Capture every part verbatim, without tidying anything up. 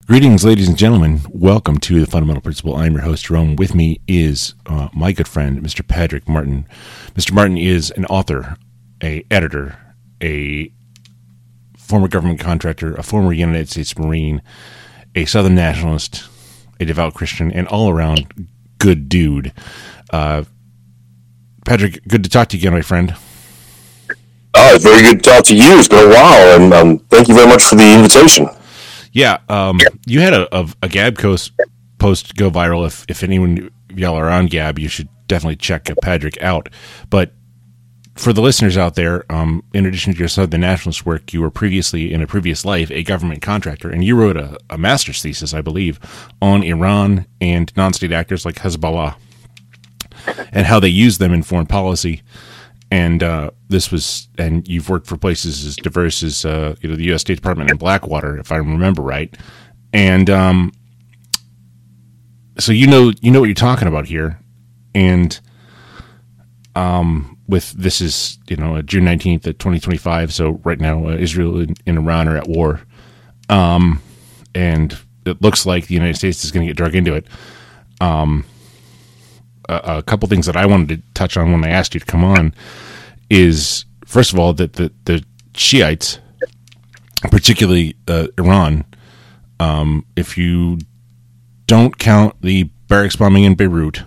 Greetings, ladies and gentlemen. Welcome to The Fundamental Principle. I'm your host, Jerome. With me is uh, my good friend, Mister Patrick Martin. Mister Martin is an author, a editor, a former government contractor, a former United States Marine, a Southern nationalist, a devout Christian, and all-around good dude. Uh, Patrick, good to talk to you again, my friend. Oh, it's very good to talk to you. It's been a while, and um, thank you very much for the invitation. Yeah, um, you had a, a, a Gab post, post go viral. If if anyone of y'all are on Gab, you should definitely check Patrick out. But for the listeners out there, um, in addition to your Southern nationalist work, you were previously, in a previous life, a government contractor, and you wrote a, a master's thesis, I believe, on Iran and non-state actors like Hezbollah and how they use them in foreign policy. And uh, this was, and you've worked for places as diverse as uh, you know, the U S State Department and Blackwater, if I remember right. And um, so you know, you know what you're talking about here. And um, with this is you know June nineteenth of twenty twenty-five. So right now, uh, Israel and, and Iran are at war, um, and it looks like the United States is going to get dragged into it. Um, A, a couple things that I wanted to touch on when I asked you to come on is, first of all, that the, the Shiites, particularly uh, Iran, um, if you don't count the barracks bombing in Beirut,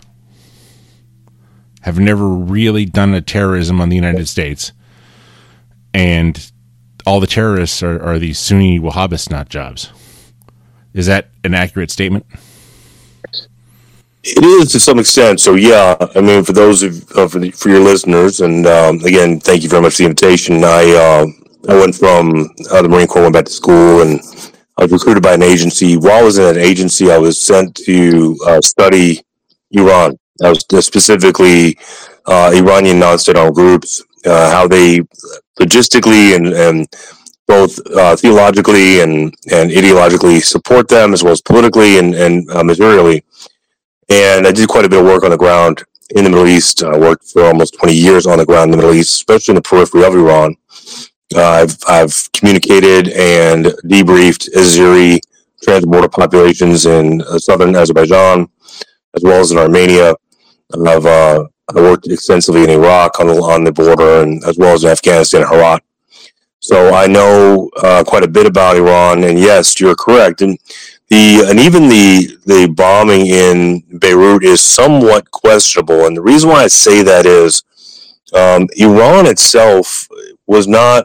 have never really done a terrorism on the United States, and all the terrorists are, are these Sunni Wahhabist nut jobs. Is that an accurate statement? It is to some extent. So, yeah, I mean, for those of, of for your listeners, and um, again, thank you very much for the invitation. I uh, I went from uh, the Marine Corps, went back to school, and I was recruited by an agency. While I was in that agency, I was sent to uh, study Iran. I was specifically uh, Iranian non-state armed groups, uh, how they logistically and, and both uh, theologically and, and ideologically support them, as well as politically and, and uh, materially. And I did quite a bit of work on the ground in the Middle East. I worked for almost twenty years on the ground in the Middle East, especially in the periphery of Iran. Uh, I've I've communicated and debriefed Azeri trans-border populations in uh, southern Azerbaijan, as well as in Armenia. I've uh, I worked extensively in Iraq on the on the border, and as well as in Afghanistan and Herat. So I know uh, quite a bit about Iran. And yes, you're correct. And The and even the the bombing in Beirut is somewhat questionable, and the reason why I say that is um, Iran itself was not.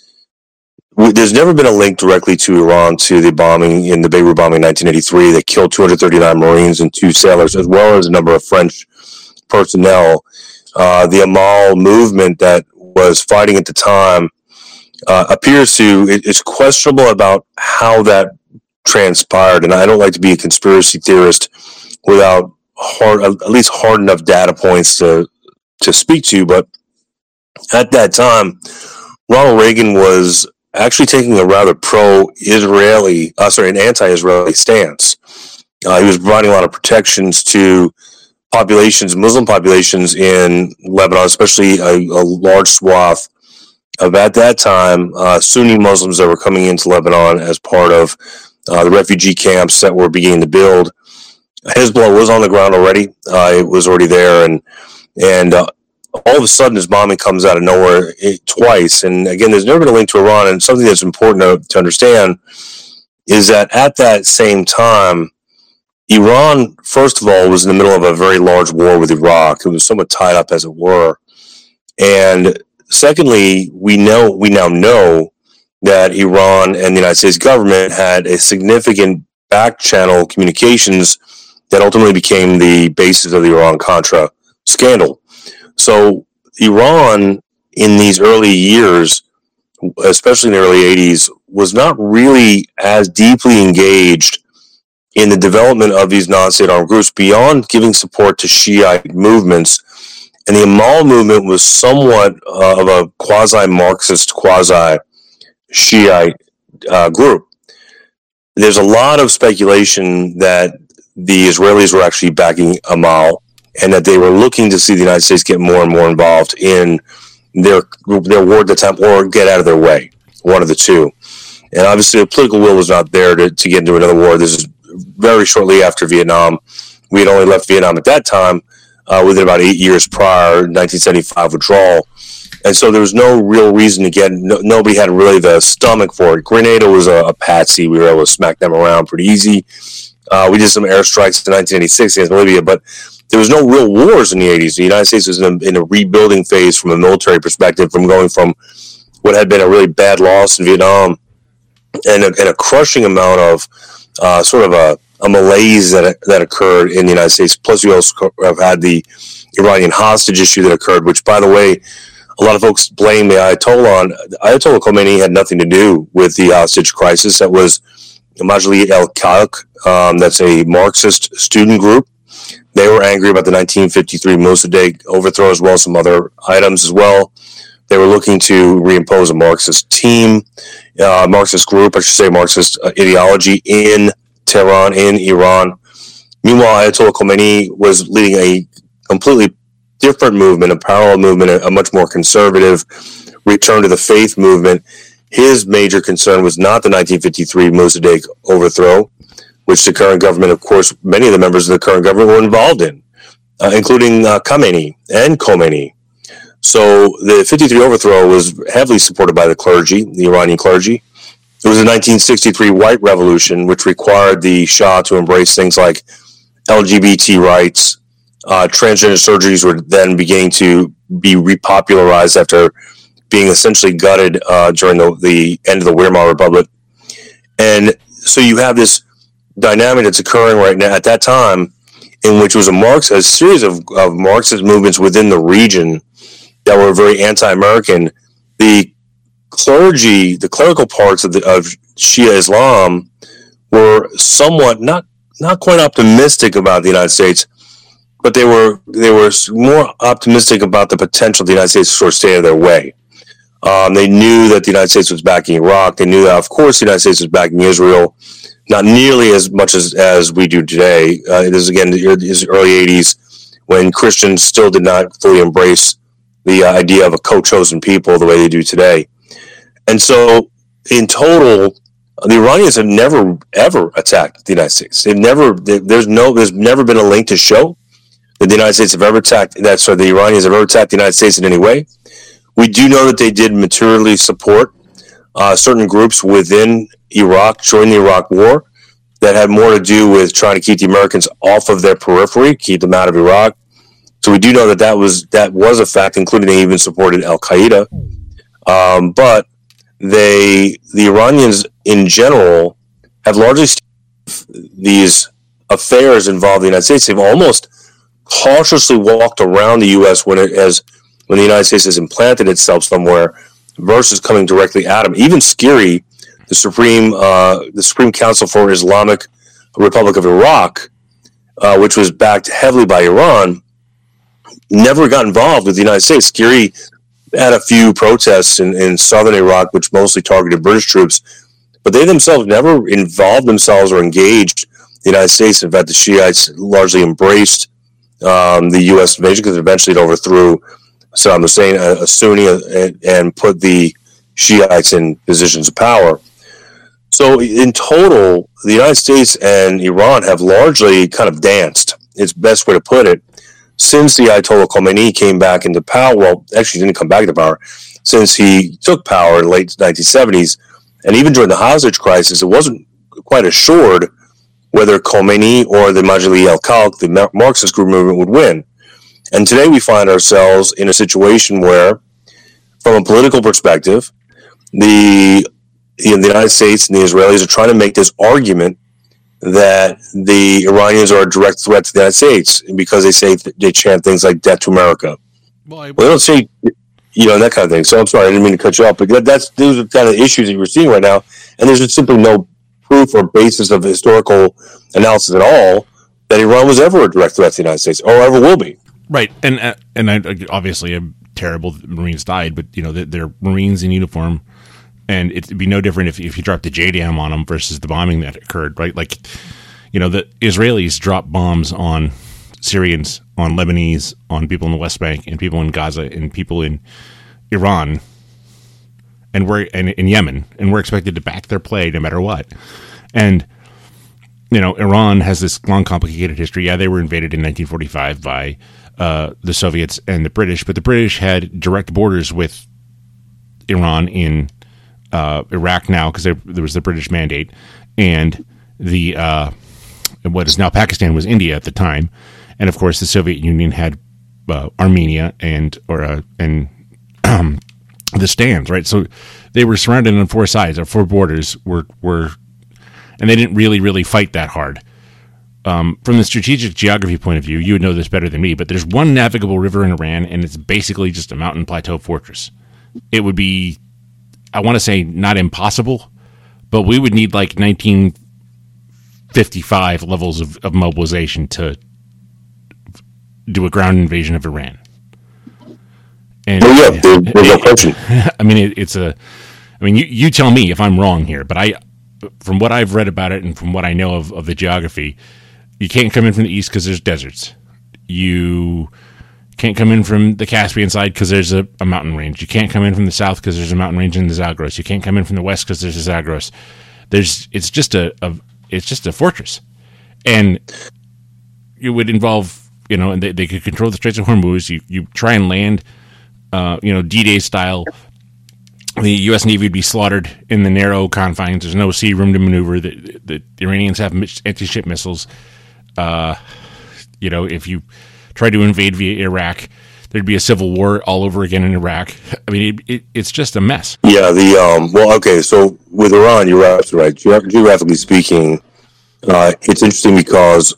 There's never been a link directly to Iran to the bombing in the Beirut bombing in nineteen eighty-three that killed two hundred thirty-nine Marines and two sailors, as well as a number of French personnel. Uh, the Amal movement that was fighting at the time uh, appears to it, it's questionable about how that transpired, and I don't like to be a conspiracy theorist without hard, at least hard enough data points to to speak to. But at that time, Ronald Reagan was actually taking a rather pro-Israeli, uh, sorry, an anti-Israeli stance. Uh, he was providing a lot of protections to populations, Muslim populations in Lebanon, especially a, a large swath of, at that time, uh, Sunni Muslims that were coming into Lebanon as part of Uh, the refugee camps that were beginning to build. Hezbollah was on the ground already. Uh, it was already there. And and uh, all of a sudden, this bombing comes out of nowhere it, twice. And again, there's never been a link to Iran. And something that's important to, to understand is that at that same time, Iran, first of all, was in the middle of a very large war with Iraq. It was somewhat tied up, as it were. And secondly, we know we now know that Iran and the United States government had a significant back channel communications that ultimately became the basis of the Iran-Contra scandal. So Iran, in these early years, especially in the early eighties, was not really as deeply engaged in the development of these non-state armed groups beyond giving support to Shiite movements. And the Amal movement was somewhat uh, of a quasi-Marxist, quasi Shiite uh, group. There's a lot of speculation that the Israelis were actually backing Amal and that they were looking to see the United States get more and more involved in their their war attempt or get out of their way, one of the two. And obviously the political will was not there to, to get into another war. This is very shortly after Vietnam. We had only left Vietnam at that time, uh, within about eight years prior, nineteen seventy-five withdrawal. And so there was no real reason to get, no, nobody had really the stomach for it. Grenada was a, a patsy. We were able to smack them around pretty easy. Uh, we did some airstrikes in nineteen eighty-six against Libya, but there was no real wars in the eighties. The United States was in a, in a rebuilding phase from a military perspective, from going from what had been a really bad loss in Vietnam and a, and a crushing amount of uh, sort of a, a malaise that that occurred in the United States. Plus, we also have had the Iranian hostage issue that occurred, which, by the way, a lot of folks blame the Ayatollah on. Ayatollah Khomeini had nothing to do with the hostage crisis. That was Majlis al-Khalq. Um, that's a Marxist student group. They were angry about the nineteen fifty-three Mossadegh overthrow, as well as some other items as well. They were looking to reimpose a Marxist team, uh, Marxist group, I should say, Marxist uh, ideology in Tehran, in Iran. Meanwhile, Ayatollah Khomeini was leading a completely different movement, a parallel movement, a, a much more conservative return to the faith movement. His major concern was not the nineteen fifty-three Mossadegh overthrow, which the current government, of course, many of the members of the current government were involved in, uh, including uh, Khamenei and Khomeini. So the fifty-three overthrow was heavily supported by the clergy, the Iranian clergy. It was the nineteen sixty-three White Revolution, which required the Shah to embrace things like L G B T rights. Uh, transgender surgeries were then beginning to be repopularized after being essentially gutted uh, during the, the end of the Weimar Republic. And so you have this dynamic that's occurring right now at that time, in which was a Marx, a series of, of Marxist movements within the region that were very anti-American. The clergy, the clerical parts of the of Shia Islam were somewhat not not quite optimistic about the United States, but they were they were more optimistic about the potential of the United States to sort of stay out of their way. Um, they knew that the United States was backing Iraq. They knew that, of course, the United States was backing Israel. Not nearly as much as, as we do today. Uh, it is, again, the early eighties when Christians still did not fully embrace the uh, idea of a co-chosen people the way they do today. And so, in total, the Iranians have never, ever attacked the United States. They've never, they, there's no, there's never been a link to show that the United States have ever attacked, that, sorry, the Iranians have ever attacked the United States in any way. We do know that they did materially support uh, certain groups within Iraq during the Iraq War that had more to do with trying to keep the Americans off of their periphery, keep them out of Iraq. So we do know that that was that was a fact, including they even supported Al Qaeda. Um, but they, the Iranians in general, have largely these affairs involving the United States. They've almost cautiously walked around the U S when it has when the United States has implanted itself somewhere, versus coming directly at them. Even Skiri, the Supreme uh, the Supreme Council for Islamic Republic of Iraq, uh, which was backed heavily by Iran, never got involved with the United States. Skiri had a few protests in, in southern Iraq, which mostly targeted British troops, but they themselves never involved themselves or engaged the United States. In fact, the Shiites largely embraced um, the U S invasion because eventually it overthrew Saddam Hussein, a, a Sunni, and, and put the Shiites in positions of power. So in total, the United States and Iran have largely kind of danced, it's the best way to put it, since the Ayatollah Khomeini came back into power. Well, actually didn't come back into power, since he took power in the late nineteen seventies. And even during the hostage crisis, it wasn't quite assured whether Khomeini or the Majlis al-Khalq, the Marxist group movement, would win. And today we find ourselves in a situation where, from a political perspective, the, the United States and the Israelis are trying to make this argument that the Iranians are a direct threat to the United States because they say they chant things like "death to America." Well, I, well, they don't say, you know, that kind of thing. So I'm sorry, I didn't mean to cut you off, but that's those are the kind of issues that we're seeing right now, and there's just simply no proof or basis of historical analysis at all that Iran was ever a direct threat to the United States or ever will be. Right, and uh, and I, obviously, I'm terrible that Marines died, but you know they're Marines in uniform, and it'd be no different if if you dropped the J DAM on them versus the bombing that occurred. Right, like you know the Israelis dropped bombs on Syrians, on Lebanese, on people in the West Bank, and people in Gaza, and people in Iran, and we're and in Yemen, and we're expected to back their play no matter what. And you know, Iran has this long, complicated history. Yeah, they were invaded in nineteen forty-five by uh, the Soviets and the British, but the British had direct borders with Iran in uh, Iraq now because there, there was the British mandate, and the uh, what is now Pakistan was India at the time, and of course the Soviet Union had uh, Armenia and or uh, and um, the stands, right? So they were surrounded on four sides. Our four borders were were. And they didn't really, really fight that hard. Um, from the strategic geography point of view, you would know this better than me, but there's one navigable river in Iran, and it's basically just a mountain plateau fortress. It would be, I want to say, not impossible, but we would need like nineteen fifty-five levels of, of mobilization to do a ground invasion of Iran. And, oh, yeah, there's no question. I mean, it, it's a, I mean, you, you tell me if I'm wrong here, but I, from what I've read about it and from what I know of, of the geography, you can't come in from the east because there's deserts. You can't come in from the Caspian side because there's a, a mountain range. You can't come in from the south because there's a mountain range in the Zagros. You can't come in from the west because there's a Zagros. There's it's just a, a it's just a fortress, and it would involve you know, and they, they could control the Straits of Hormuz. You you try and land, uh, you know, D-Day style. The U S Navy would be slaughtered in the narrow confines. There's no sea room to maneuver. The, the, the Iranians have anti-ship missiles. Uh, you know, if you try to invade via Iraq, there'd be a civil war all over again in Iraq. I mean, it, it, it's just a mess. Yeah, the um, well, okay, so with Iran, you're absolutely right. Ge- geographically speaking, uh, it's interesting because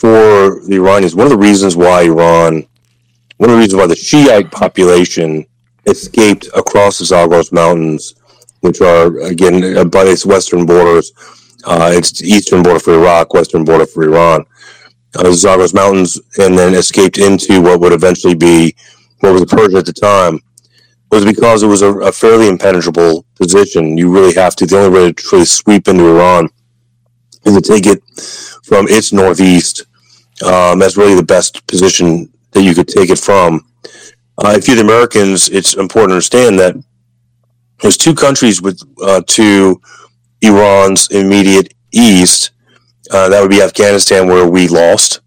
for the Iranians, one of the reasons why Iran, one of the reasons why the Shiite population escaped across the Zagros Mountains, which are, again, by its western borders. Uh, it's the eastern border for Iraq, western border for Iran. Uh, the Zagros Mountains, and then escaped into what would eventually be, what was Persia at the time, was because it was a, a fairly impenetrable position. You really have to, the only way to truly sweep into Iran is to take it from its northeast. Um, that's really the best position that you could take it from. Uh, if you're the Americans, it's important to understand that there's two countries with uh, to Iran's immediate east. Uh, that would be Afghanistan, where we lost,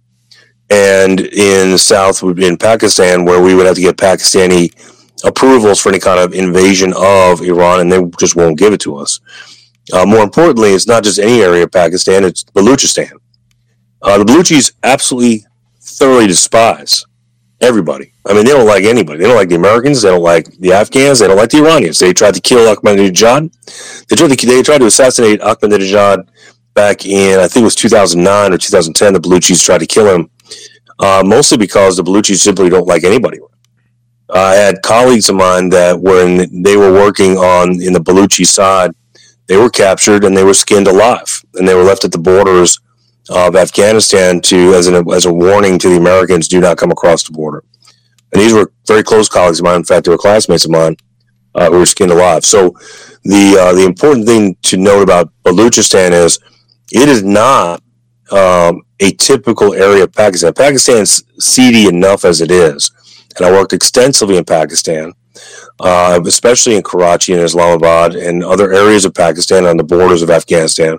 and in the south would be in Pakistan, where we would have to get Pakistani approvals for any kind of invasion of Iran, and they just won't give it to us. Uh, more importantly, it's not just any area of Pakistan; it's Baluchistan. Uh, the Baluchis absolutely, thoroughly despise everybody. I mean, they don't like anybody. They don't like the Americans. They don't like the Afghans. They don't like the Iranians. They tried to kill Ahmadinejad. They tried to, they tried to assassinate Ahmadinejad back in, I think it was two thousand nine or two thousand ten. The Baluchis tried to kill him, uh, mostly because the Baluchis simply don't like anybody. Uh, I had colleagues of mine that when they were working on in the Baluchi side, they were captured and they were skinned alive, and they were left at the borders of Afghanistan to as an as a warning to the Americans, do not come across the border. And these were very close colleagues of mine. In fact, they were classmates of mine uh, who were skinned alive. So the uh, the important thing to note about Baluchistan is it is not um, a typical area of Pakistan. Pakistan's seedy enough as it is, and I worked extensively in Pakistan, uh, especially in Karachi and Islamabad and other areas of Pakistan on the borders of Afghanistan.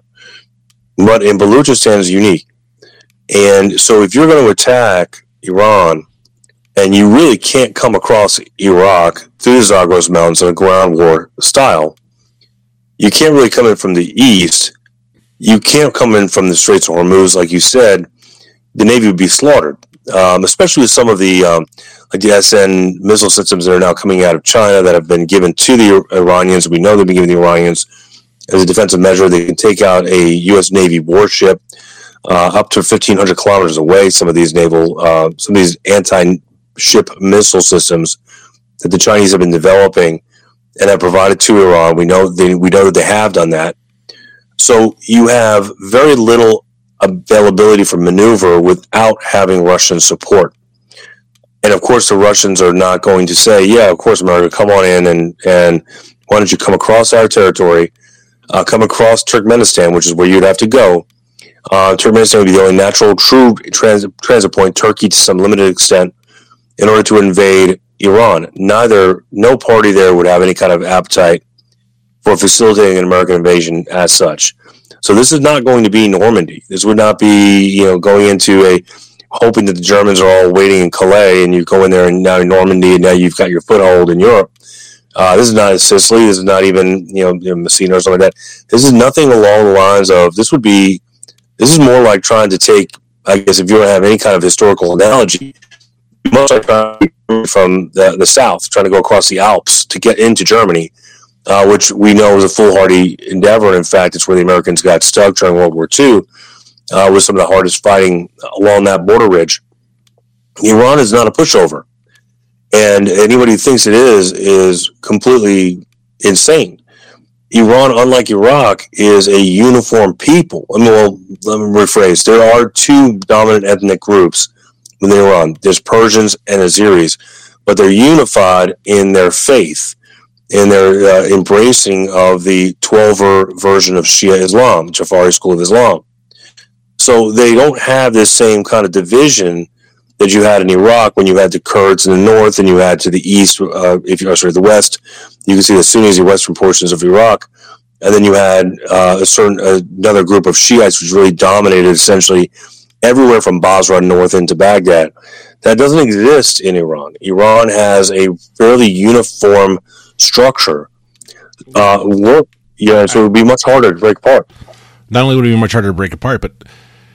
But in Baluchistan is unique. And so if you're going to attack Iran and you really can't come across Iraq through the Zagros Mountains in a ground war style, you can't really come in from the east. You can't come in from the Straits of Hormuz, like you said. The Navy would be slaughtered, um, especially with some of the um, like the S N missile systems that are now coming out of China that have been given to the Iranians. We know they've been given the Iranians as a defensive measure. They can take out a U S Navy warship uh, up to fifteen hundred kilometers away. Some of these naval, uh, some of these anti-ship missile systems that the Chinese have been developing and have provided to Iran. We know they, we know that they have done that. So you have very little availability for maneuver without having Russian support. And of course, the Russians are not going to say, "Yeah, of course, America, come on in and and why don't you come across our territory?" Uh, come across Turkmenistan, which is where you'd have to go. Uh, Turkmenistan would be the only natural, true transit, transit point, Turkey to some limited extent, in order to invade Iran. Neither, no party there would have any kind of appetite for facilitating an American invasion as such. So this is not going to be Normandy. This would not be, you know, going into a hoping that the Germans are all waiting in Calais and you go in there and now in Normandy and now you've got your foothold in Europe. Uh, this is not Sicily. This is not even, you know, you know, Messina or something like that. This is nothing along the lines of, this would be, this is more like trying to take, I guess if you don't have any kind of historical analogy, much like from the, the south, trying to go across the Alps to get into Germany, uh, which we know was a foolhardy endeavor. And in fact, it's where the Americans got stuck during World War Two. Uh, with some of the hardest fighting along that border ridge. Iran is not a pushover. And anybody who thinks it is, is completely insane. Iran, unlike Iraq, is a uniform people. I mean, well, let me rephrase. There are two dominant ethnic groups within Iran. There's Persians and Azeris, but they're unified in their faith, in their uh, embracing of the twelver version of Shia Islam, Jafari school of Islam. So they don't have this same kind of division that you had in Iraq when you had the Kurds in the north and you had to the east, uh, if you are sorry, the west. You can see the Sunnis, the western portions of Iraq, and then you had uh, a certain uh, another group of Shiites which really dominated essentially everywhere from Basra north into Baghdad. That doesn't exist in Iran. Iran has a fairly uniform structure. Uh, work, yeah, so it would be much harder to break apart. Not only would it be much harder to break apart, but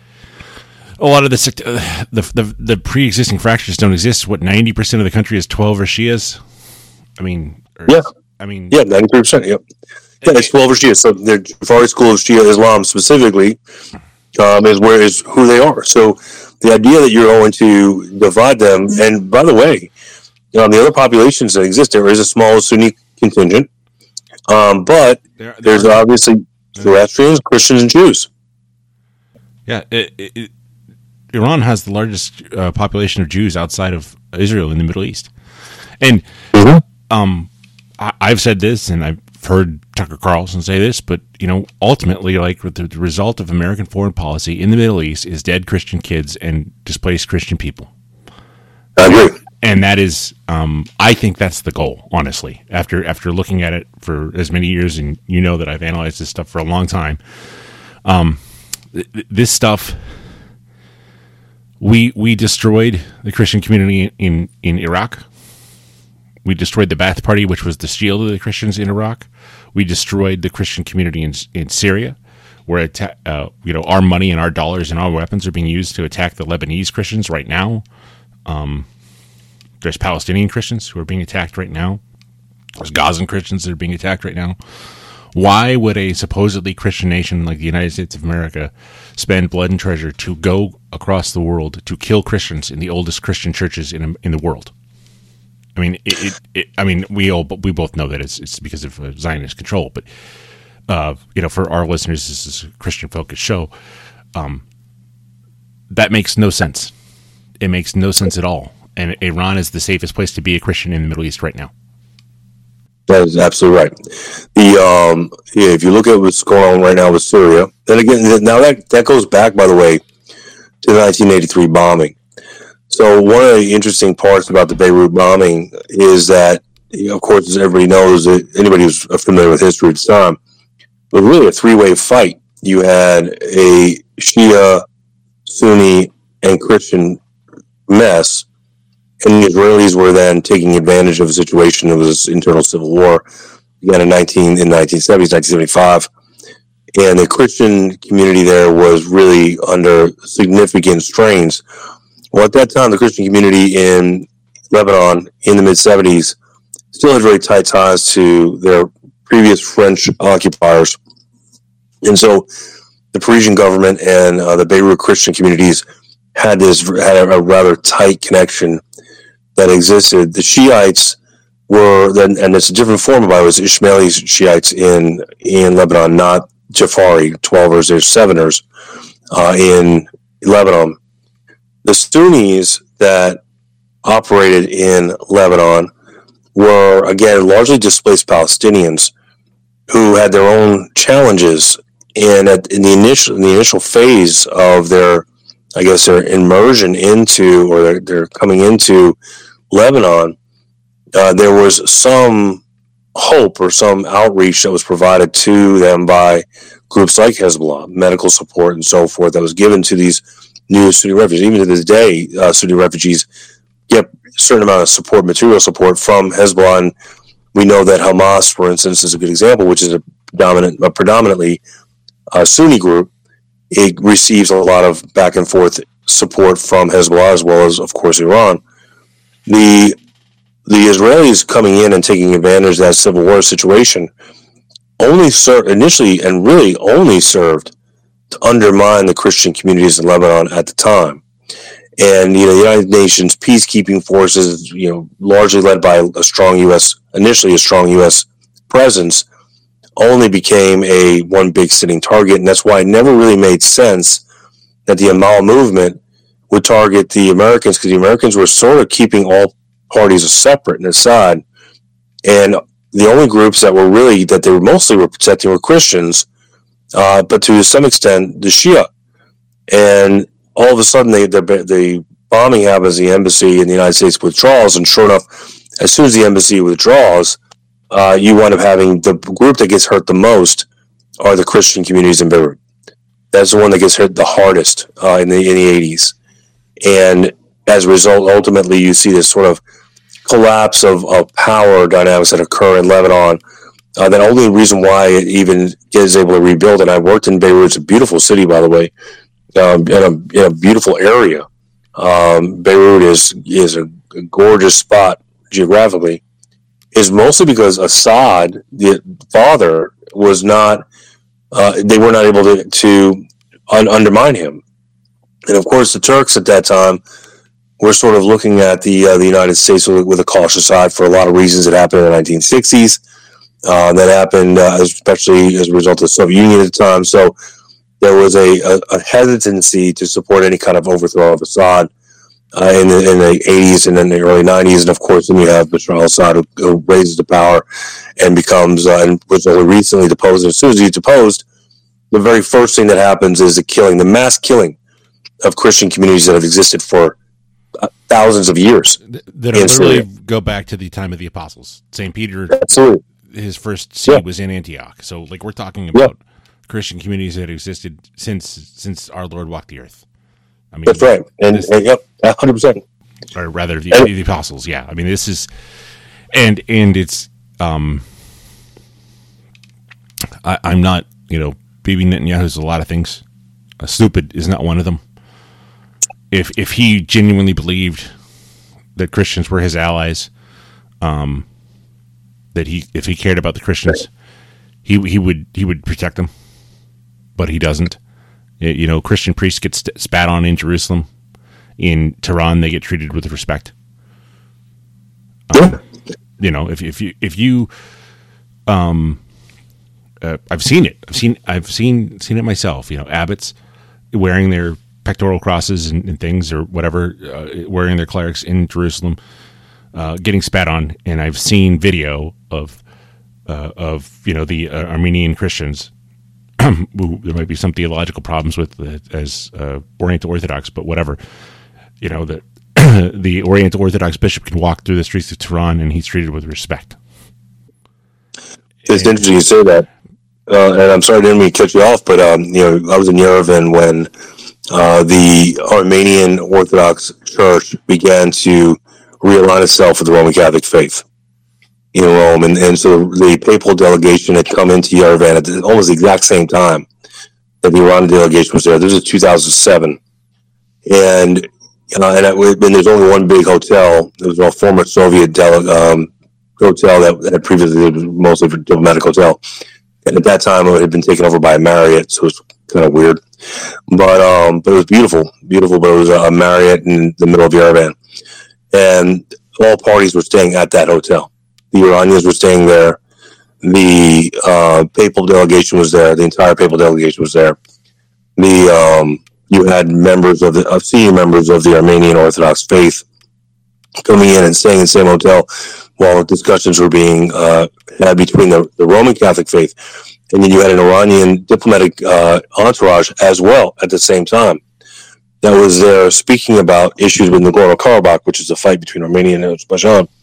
a lot of the uh, the, the the pre-existing fractures don't exist. What, ninety percent of the country is twelve or Shias? I mean, or, yeah, I mean, yeah, ninety-three percent. Yep, yeah, it's twelve or Shias. So the Jafari school of Shia Islam specifically um, is where is who they are. So the idea that you're going to divide them, and by the way, you know, the other populations that exist, there is a small Sunni contingent, um, but there, there there's are, obviously Zoroastrians, Christians, and Jews. Yeah. It, it, Iran has the largest uh, population of Jews outside of Israel in the Middle East. And mm-hmm. um, I, I've said this, and I've heard Tucker Carlson say this, but, you know, ultimately, like, the, the result of American foreign policy in the Middle East is dead Christian kids and displaced Christian people. I agree. And that is, um, I think that's the goal, honestly, after after looking at it for as many years, and you know that I've analyzed this stuff for a long time. Um, th- this stuff... We we destroyed the Christian community in, in Iraq. We destroyed the Ba'ath Party, which was the shield of the Christians in Iraq. We destroyed the Christian community in in Syria, where atta- uh, you know our money and our dollars and our weapons are being used to attack the Lebanese Christians right now. Um, there's Palestinian Christians who are being attacked right now. There's Gazan Christians that are being attacked right now. Why would a supposedly Christian nation like the United States of America spend blood and treasure to go across the world to kill Christians in the oldest Christian churches in in the world? I mean, it. it, it I mean, we all we both know that it's it's because of uh, Zionist control. But uh, you know, for our listeners, this is a Christian focused show. Um, that makes no sense. It makes no sense at all. And Iran is the safest place to be a Christian in the Middle East right now. That is absolutely right. The um, yeah, if you look at what's going on right now with Syria, then again, now that that goes back, by the way, to the nineteen eighty-three bombing. So one of the interesting parts about the Beirut bombing is that, you know, of course, as everybody knows, that anybody who's familiar with history at the time, it was really a three-way fight. You had a Shia, Sunni, and Christian mess. And the Israelis were then taking advantage of a situation of this internal civil war again in nineteen in nineteen seventies, nineteen seventy-five, and the Christian community there was really under significant strains. Well, at that time, the Christian community in Lebanon in the mid seventies still had very tight ties to their previous French occupiers, and so the Parisian government and uh, the Beirut Christian communities had this had a, a rather tight connection that existed. The Shiites were then, and it's a different form of it, was Ismaili Shiites in in Lebanon, not Jafari twelvers or seveners uh, in Lebanon. The Sunnis that operated in Lebanon were again largely displaced Palestinians who had their own challenges. And at, in the initial in the initial phase of their, I guess, their immersion into, or their, their coming into Lebanon, uh, there was some hope or some outreach that was provided to them by groups like Hezbollah, medical support and so forth, that was given to these new Sunni refugees. Even to this day, uh, Sunni refugees get a certain amount of support, material support from Hezbollah. And we know that Hamas, for instance, is a good example, which is a dominant, a predominantly uh, Sunni group. It receives a lot of back and forth support from Hezbollah, as well as, of course, Iran. The the Israelis coming in and taking advantage of that civil war situation only served initially, and really only served to undermine the Christian communities in Lebanon at the time. And, you know, the United Nations peacekeeping forces, you know, largely led by a strong U S, initially a strong U S presence, only became a one big sitting target. And that's why it never really made sense that the Amal movement would target the Americans, because the Americans were sort of keeping all parties separate and aside. And the only groups that were really, that they were mostly were protecting were Christians, uh, but to some extent, the Shia. And all of a sudden, they, the, the bombing happens, the embassy in the United States withdraws, and sure enough, as soon as the embassy withdraws, uh, you wind up having the group that gets hurt the most are the Christian communities in Beirut. That's the one that gets hit the hardest uh, in the in the eighties. And as a result, ultimately, you see this sort of collapse of, of power dynamics that occur in Lebanon. Uh, the only reason why it even is able to rebuild, and I worked in Beirut, it's a beautiful city, by the way, um, in, a, in a beautiful area. Um, Beirut is is a, a gorgeous spot geographically, is mostly because Assad, the father, was not, uh, they were not able to, to un- undermine him. And of course, the Turks at that time were sort of looking at the uh, the United States with, with a cautious eye for a lot of reasons that happened in the nineteen sixties. Uh, that happened uh, especially as a result of the Soviet Union at the time. So there was a, a, a hesitancy to support any kind of overthrow of Assad uh, in, the, in the eighties and then the early nineties. And of course, then you have Bashar al-Assad, who, who raises to power and becomes, uh, and was only recently deposed. And as soon as he's deposed, the very first thing that happens is the killing, the mass killing of Christian communities that have existed for uh, thousands of years. That literally go back to the time of the apostles. Saint Peter, absolutely, his first see yeah. was in Antioch. So, like, we're talking about yeah. Christian communities that existed since since our Lord walked the earth. I mean, that's right, and, this, and yep, one hundred percent. Or rather, the, the apostles. Yeah, I mean, this is, and and it's, um, I, I'm not, you know, Bibi Netanyahu's a lot of things. Uh, stupid is not one of them. If if he genuinely believed that Christians were his allies, um, that he if he cared about the Christians, he he would he would protect them, but he doesn't. You know, Christian priests get st- spat on in Jerusalem. In Tehran, they get treated with respect. Um, you know, if if you if you, um, uh, I've seen it. I've seen I've seen seen it myself. You know, abbots wearing their pectoral crosses and, and things or whatever, uh, wearing their clerics in Jerusalem, uh, getting spat on. And I've seen video of, uh, of, you know, the uh, Armenian Christians who there might be some theological problems with uh, as uh, Oriental Orthodox, but whatever, you know, that the Oriental Orthodox bishop can walk through the streets of Tehran and he's treated with respect. It's and, interesting you say that. Uh, and I'm sorry I didn't mean to cut you off, but, um, you know, I was in Yerevan when Uh, the Armenian Orthodox Church began to realign itself with the Roman Catholic faith in Rome, and, and so the papal delegation had come into Yerevan at the, almost the exact same time that the Iranian delegation was there. This was two thousand seven, and uh, and, it, and there's only one big hotel. It was a former Soviet dele- um, hotel that had previously was mostly a diplomatic hotel, and at that time it had been taken over by a Marriott, so it was kind of weird, but um, but it was beautiful, beautiful. But it was a Marriott in the middle of Yerevan, and all parties were staying at that hotel. The Iranians were staying there. The uh, papal delegation was there. The entire papal delegation was there. The um, you had members of the uh, senior members of the Armenian Orthodox faith coming in and staying in the same hotel while discussions were being uh, had between the, the Roman Catholic faith. And then you had an Iranian diplomatic uh, entourage as well at the same time that was there speaking about issues with Nagorno-Karabakh, which is a fight between Armenia and Azerbaijan.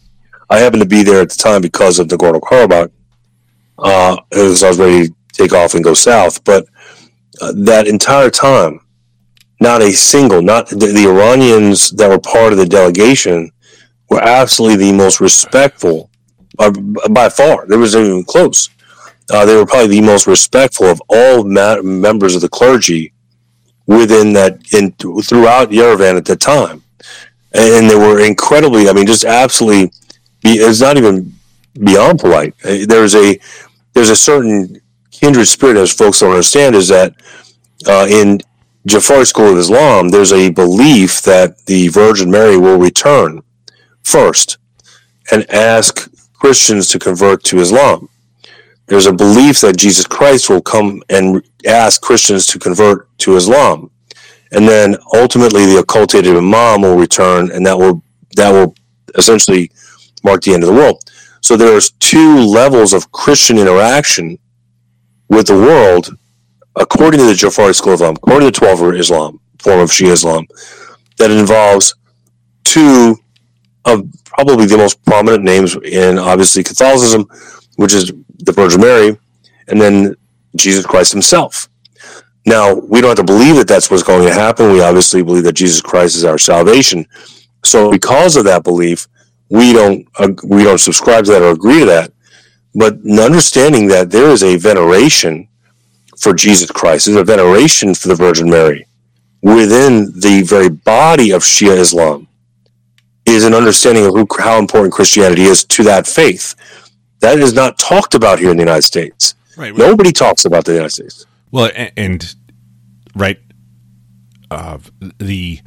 I happened to be there at the time because of Nagorno-Karabakh, uh, as I was ready to take off and go south. But uh, that entire time, not a single, not the, the Iranians that were part of the delegation were absolutely the most respectful, uh, by far. There wasn't even close. Uh, they were probably the most respectful of all ma- members of the clergy within that, in throughout Yerevan at the time. And they were incredibly, I mean, just absolutely, it's not even beyond polite. There's a, there's a certain kindred spirit, as folks don't understand, is that uh, in Jafari school of Islam, there's a belief that the Virgin Mary will return first and ask Christians to convert to Islam. There's a belief that Jesus Christ will come and ask Christians to convert to Islam. And then ultimately the occultated imam will return, and that will that will essentially mark the end of the world. So there's two levels of Christian interaction with the world, according to the Jafari school of Islam, according to the Twelver Islam, form of Shia Islam, that involves two of probably the most prominent names in, obviously, Catholicism, which is the Virgin Mary, and then Jesus Christ himself. Now, we don't have to believe that that's what's going to happen. We obviously believe that Jesus Christ is our salvation. So because of that belief, we don't uh, we don't subscribe to that or agree to that. But understanding that there is a veneration for Jesus Christ, there's a veneration for the Virgin Mary within the very body of Shia Islam, is an understanding of who, how important Christianity is to that faith. That is not talked about here in the United States. Right. Nobody talks about the United States. Well, and, and right, uh, the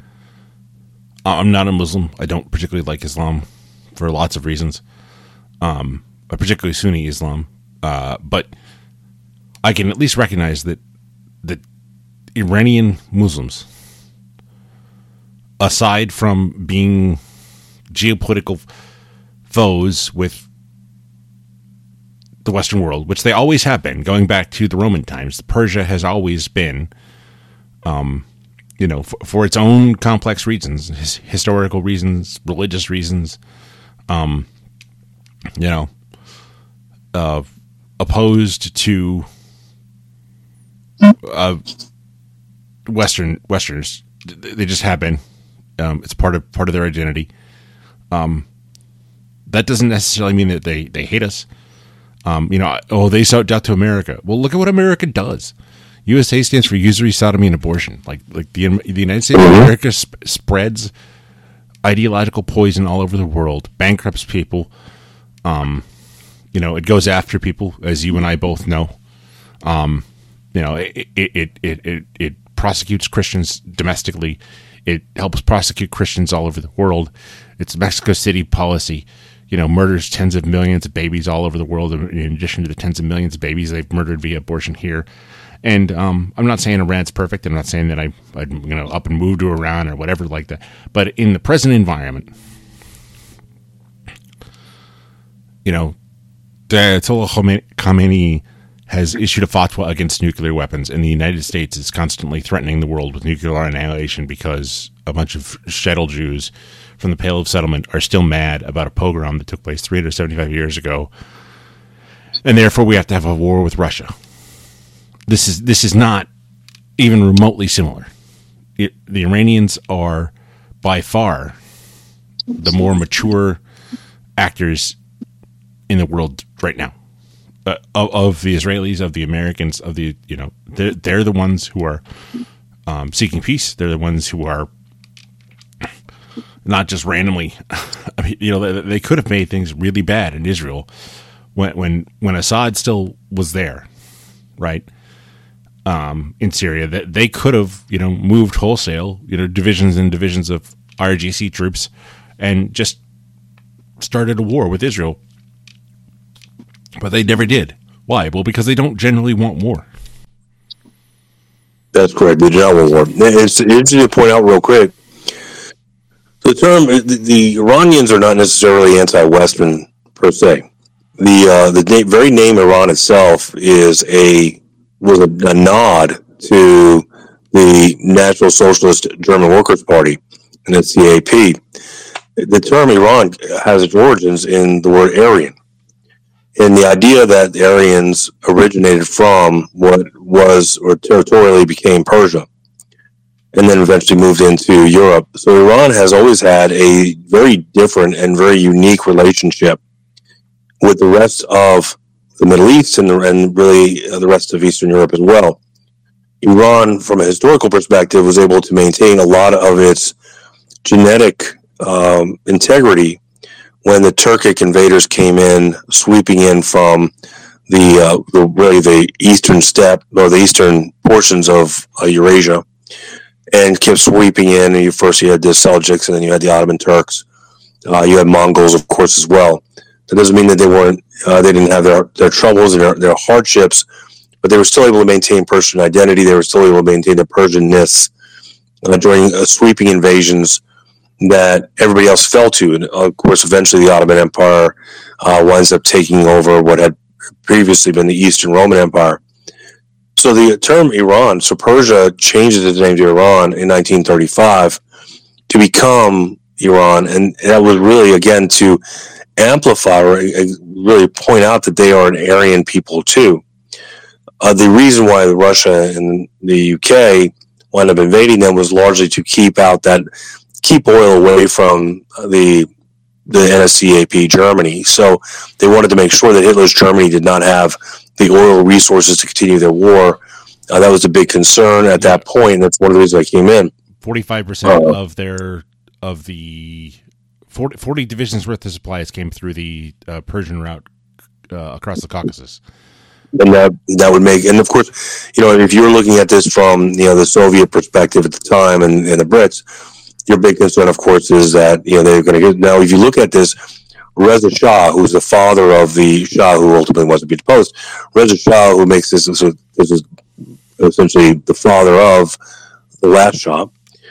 I'm not a Muslim. I don't particularly like Islam for lots of reasons, um, particularly Sunni Islam. Uh, but I can at least recognize that that Iranian Muslims, aside from being geopolitical foes with the Western world, which they always have been, going back to the Roman times, Persia has always been, um, you know, for, for its own complex reasons, his, historical reasons, religious reasons, um, you know, uh, opposed to uh, Western Westerners. They just have been. Um, it's part of part of their identity. Um, that doesn't necessarily mean that they, they hate us. Um, you know, oh, they sold out to America. Well, look at what America does. U S A stands for usury, sodomy, and abortion. Like, like the the United States of America sp- spreads ideological poison all over the world, bankrupts people. Um, you know, it goes after people, as you and I both know. Um, you know, it it it it it, it prosecutes Christians domestically. It helps prosecute Christians all over the world. It's Mexico City policy. You know, murders tens of millions of babies all over the world, in addition to the tens of millions of babies they've murdered via abortion here. And um, I'm not saying Iran's perfect. I'm not saying that I, I'd you know up and move to Iran or whatever like that. But in the present environment, you know, the Ayatollah Khamenei has issued a fatwa against nuclear weapons, and the United States is constantly threatening the world with nuclear annihilation because a bunch of shtetl Jews from the Pale of Settlement are still mad about a pogrom that took place three hundred seventy-five years ago, and therefore we have to have a war with Russia. This is this is not even remotely similar. It, the Iranians are by far the more mature actors in the world right now. Uh, of, of the Israelis, of the Americans, of the, you know, they're, they're the ones who are um, seeking peace. They're the ones who are not just randomly, I mean, you know, they, they could have made things really bad in Israel when, when, when Assad still was there, right? Um, in Syria, that they could have, you know, moved wholesale, you know, divisions and divisions of I R G C troops and just started a war with Israel. But they never did. Why? Well, because they don't generally want war. That's correct. They do not want war. It's interesting to point out real quick. The term, the, the Iranians are not necessarily anti-Western per se. The uh, the na- very name Iran itself is a was a, a nod to the National Socialist German Workers' Party and the C A P. the term Iran has its origins in the word Aryan. And the idea that the Aryans originated from what was or territorially became Persia and then eventually moved into Europe. So Iran has always had a very different and very unique relationship with the rest of the Middle East and, the, and really the rest of Eastern Europe as well. Iran, from a historical perspective, was able to maintain a lot of its genetic um, integrity when the Turkic invaders came in, sweeping in from the, uh, the really the eastern steppe or the eastern portions of uh, Eurasia, and kept sweeping in. And you first you had the Seljuks, and then you had the Ottoman Turks. Uh, you had Mongols, of course, as well. That doesn't mean that they weren't, uh, they didn't have their, their troubles and their, their hardships, but they were still able to maintain Persian identity. They were still able to maintain their Persianness uh, during uh, sweeping invasions that everybody else fell to. And of course, eventually the Ottoman Empire uh, winds up taking over what had previously been the Eastern Roman Empire. So the term Iran, so Persia changes its name to Iran in nineteen thirty-five to become Iran. And that was really, again, to amplify or really point out that they are an Aryan people too. Uh, the reason why Russia and the U K wound up invading them was largely to keep out that keep oil away from the the N S C A P Germany. So they wanted to make sure that Hitler's Germany did not have the oil resources to continue their war. Uh, that was a big concern at that point. And that's one of the reasons I came in. Forty-five percent uh, of their of the forty, forty divisions worth of supplies came through the uh, Persian route uh, across the Caucasus. And that that would make, and of course, you know, if you were looking at this from you know the Soviet perspective at the time and, and the Brits, your big concern, of course, is that you know they're going to get. Now, if you look at this, Reza Shah, who's the father of the Shah who ultimately was to be deposed, Reza Shah, who makes this, so this is essentially the father of the last Shah.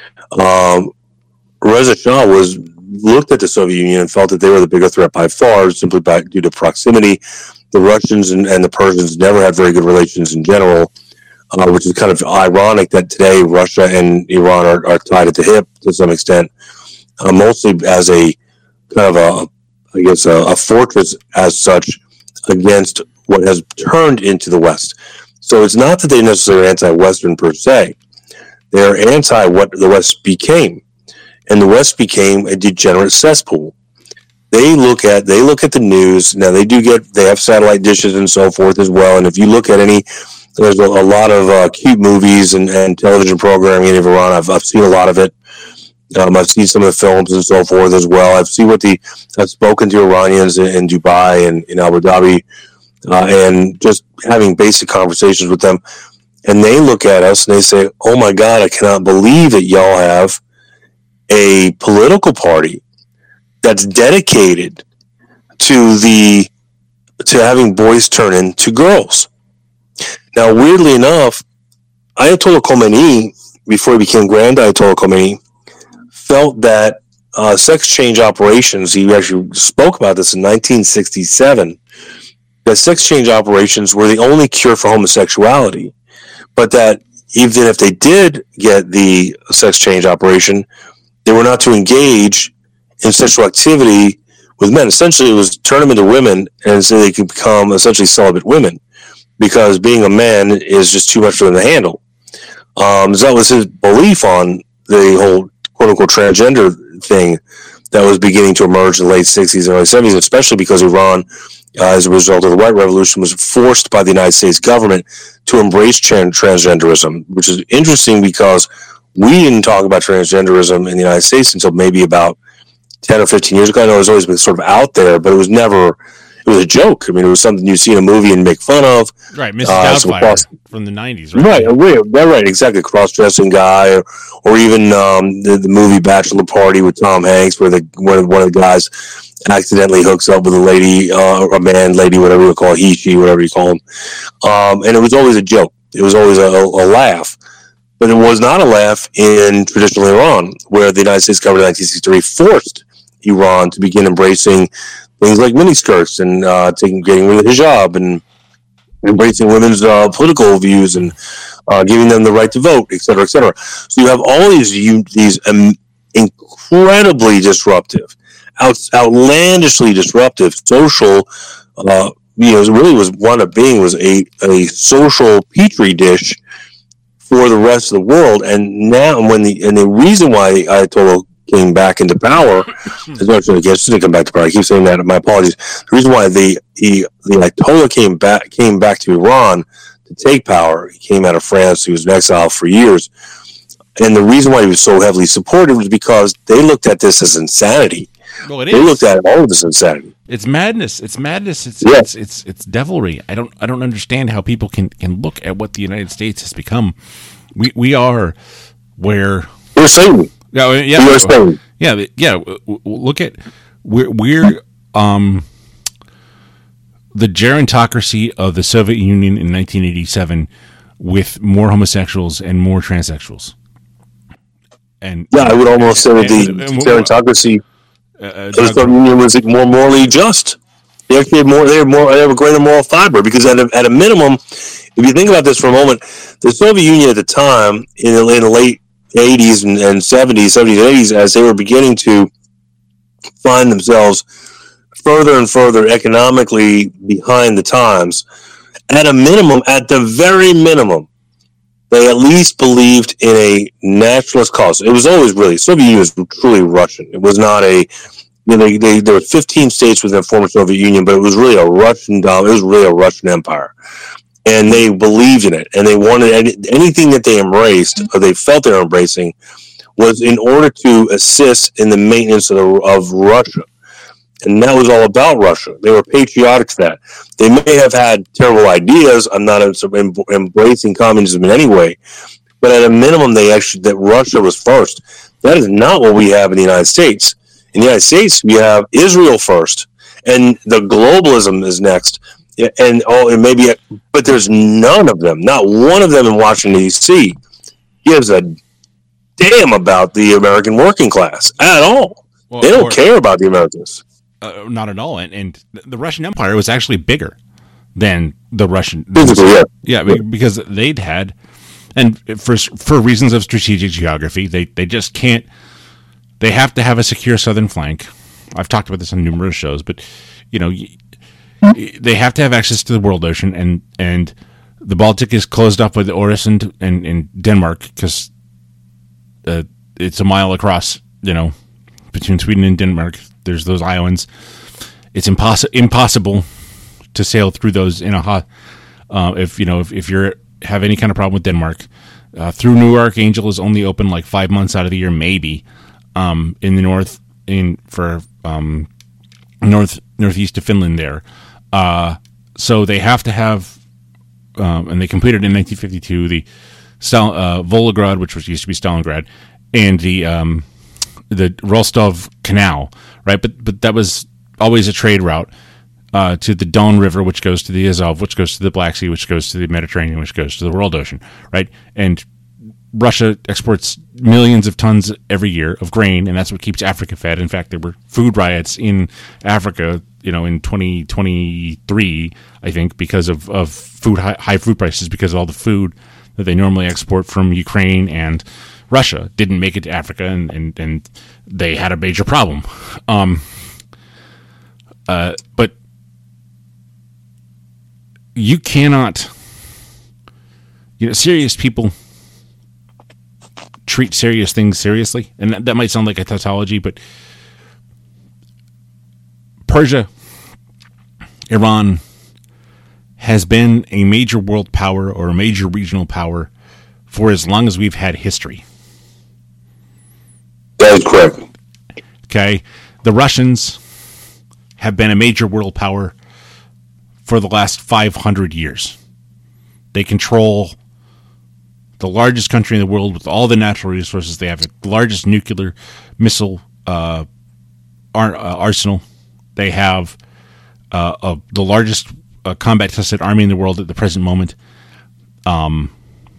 Um, Reza Shah was looked at the Soviet Union and felt that they were the bigger threat by far, simply by, due to proximity. The Russians and, and the Persians never had very good relations in general. Uh, which is kind of ironic that today Russia and Iran are, are tied at the hip to some extent, uh, mostly as a kind of a, I guess, a, a fortress as such against what has turned into the West. So it's not that they're necessarily anti-Western per se. They're anti what the West became. And the West became a degenerate cesspool. They look at they look at the news. Now, they do get, they have satellite dishes and so forth as well. And if you look at any, there's a, a lot of uh, cute movies and, and television programming in Iran. I've, I've seen a lot of it. Um, I've seen some of the films and so forth as well. I've seen what the, I've spoken to Iranians in, in Dubai and in Abu Dhabi, uh, and just having basic conversations with them. And they look at us and they say, oh my God, I cannot believe that y'all have a political party that's dedicated to the, to having boys turn into girls. Now, weirdly enough, Ayatollah Khomeini, before he became Grand Ayatollah Khomeini, felt that uh, sex change operations, he actually spoke about this in nineteen sixty-seven, that sex change operations were the only cure for homosexuality, but that even if they did get the sex change operation, they were not to engage in sexual activity with men. Essentially, it was turn them into women and so they could become essentially celibate women, because being a man is just too much for them to handle. Um, so that was his belief on the whole quote-unquote transgender thing that was beginning to emerge in the late sixties and early seventies, especially because Iran, uh, as a result of the White Revolution, was forced by the United States government to embrace trans- transgenderism, which is interesting because we didn't talk about transgenderism in the United States until maybe about ten or fifteen years ago. I know it was always been sort of out there, but it was never... It was a joke. I mean, it was something you see in a movie and make fun of. Right, Missus Uh, Doubtfire cross- from the nineties, right? Right, right, right exactly. Cross-dressing guy, or, or even um, the, the movie Bachelor Party with Tom Hanks, where the one of, one of the guys accidentally hooks up with a lady, uh, a man, lady, whatever you call it, he, she, whatever you call them. Um, and it was always a joke. It was always a, a laugh. But it was not a laugh in traditional Iran, where the United States government in nineteen sixty-three forced Iran to begin embracing things like miniskirts and uh, taking getting rid of the hijab and embracing women's uh, political views and uh, giving them the right to vote, et cetera, et cetera. So you have all these you, these um, incredibly disruptive out, outlandishly disruptive social. Uh, you know, it really was wound up being was a a social petri dish for the rest of the world. And now, when the and the reason why Ayatollah came back into power, is actually didn't come back to power. I keep saying that. My apologies. The reason why the he, the Ayatollah came back came back to Iran to take power. He came out of France. He was in exile for years. And the reason why he was so heavily supported was because they looked at this as insanity. Well, it they is. looked at all of this insanity. It's madness. It's madness. It's, yeah. it's it's it's devilry. I don't I don't understand how people can, can look at what the United States has become. We we are where we're Satan. Yeah, yeah, we are Satan. Yeah, yeah. Look at we're we're um the gerontocracy of the Soviet Union in nineteen eighty-seven with more homosexuals and more transsexuals. And yeah, I would almost say that the gerontocracy uh, of the Soviet Union was more morally just. They actually had more. They had more. They have a greater moral fiber because at a, at a minimum, if you think about this for a moment, the Soviet Union at the time in the, in the late eighties and, and seventies, seventies, eighties, as they were beginning to find themselves further and further economically behind the times, at a minimum, at the very minimum, they at least believed in a nationalist cause. It was always really, Soviet Union was truly Russian. It was not a, you know, they, they, there were fifteen states within the former Soviet Union, but it was really a Russian, it was really a Russian empire. And they believed in it. And they wanted any, anything that they embraced, or they felt they were embracing, was in order to assist in the maintenance of, the, of Russia. And that was all about Russia. They were patriotic to that. They may have had terrible ideas. I'm not embracing communism in any way, but at a minimum, they actually that Russia was first. That is not what we have in the United States. In the United States, we have Israel first, and the globalism is next, and oh, and maybe, but there's none of them. Not one of them in Washington D C gives a damn about the American working class at all. Well, they don't or- care about the Americans. Uh, not at all, and, and the Russian Empire was actually bigger than the Russian. Yeah, yeah, because they'd had, and for for reasons of strategic geography, they they just can't. They have to have a secure southern flank. I've talked about this on numerous shows, but you know, they have to have access to the world ocean, and and the Baltic is closed off by the Øresund and, and Denmark because uh, it's a mile across. You know, between Sweden and Denmark. There's those islands. It's impossible impossible to sail through those in a hot. Uh, if you know if, if you have any kind of problem with Denmark, uh, through New Archangel is only open like five months out of the year, maybe. Um, in the north, in for um, north northeast of Finland, there. Uh, so they have to have, um, and they completed in nineteen fifty-two the Stal- uh, Volgograd, which was used to be Stalingrad, and the um, the Rostov Canal. Right, but but that was always a trade route uh, to the Don River, which goes to the Azov, which goes to the Black Sea, which goes to the Mediterranean, which goes to the world ocean. Right, and Russia exports millions of tons every year of grain, and that's what keeps Africa fed. In fact, there were food riots in Africa, you know, in twenty twenty-three, I think, because of of food high, high food prices, because of all the food that they normally export from Ukraine and Russia didn't make it to Africa, and, and, and they had a major problem. Um, uh, but you cannot, you know, serious people treat serious things seriously. And that, that might sound like a tautology, but Persia, Iran has been a major world power or a major regional power for as long as we've had history. That is correct. Okay. The Russians have been a major world power for the last five hundred years. They control the largest country in the world with all the natural resources. They have the largest nuclear missile uh, ar- uh, arsenal. They have uh, uh, the largest uh, combat-tested army in the world at the present moment. Um.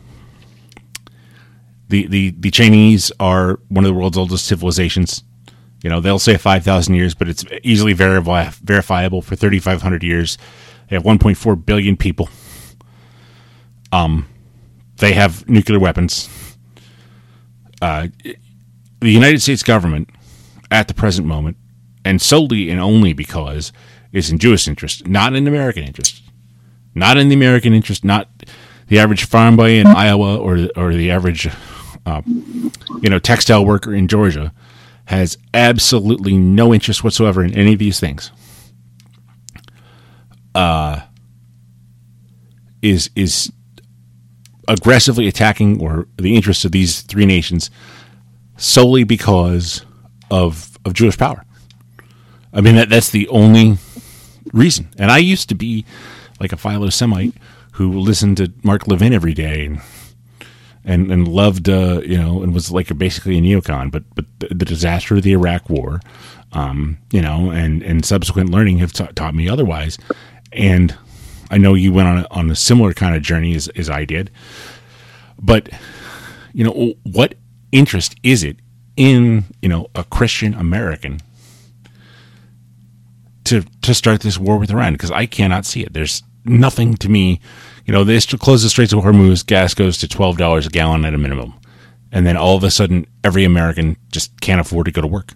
The, the, the Chinese are one of the world's oldest civilizations. You know, they'll say five thousand years, but it's easily verifi- verifiable for thirty-five hundred years. They have one point four billion people. Um, they have nuclear weapons. Uh, the United States government, at the present moment, and solely and only because it's in Jewish interest, not in American interest. Not in the American interest, not the average farm boy in Iowa or or the average, uh, you know, textile worker in Georgia has absolutely no interest whatsoever in any of these things. Uh, is is aggressively attacking or the interests of these three nations solely because of of Jewish power. I mean, that that's the only reason. And I used to be like a philo-Semite who listened to Mark Levin every day and and, and loved, uh, you know, and was like a, basically a neocon. But but the, the disaster of the Iraq War, um, you know, and, and subsequent learning have ta- taught me otherwise. And I know you went on a, on a similar kind of journey as, as I did. But, you know, what interest is it in, you know, a Christian American to to start this war with Iran? Because I cannot see it. There's nothing to me. You know, they close the Straits of Hormuz, gas goes to twelve dollars a gallon at a minimum. And then all of a sudden, every American just can't afford to go to work.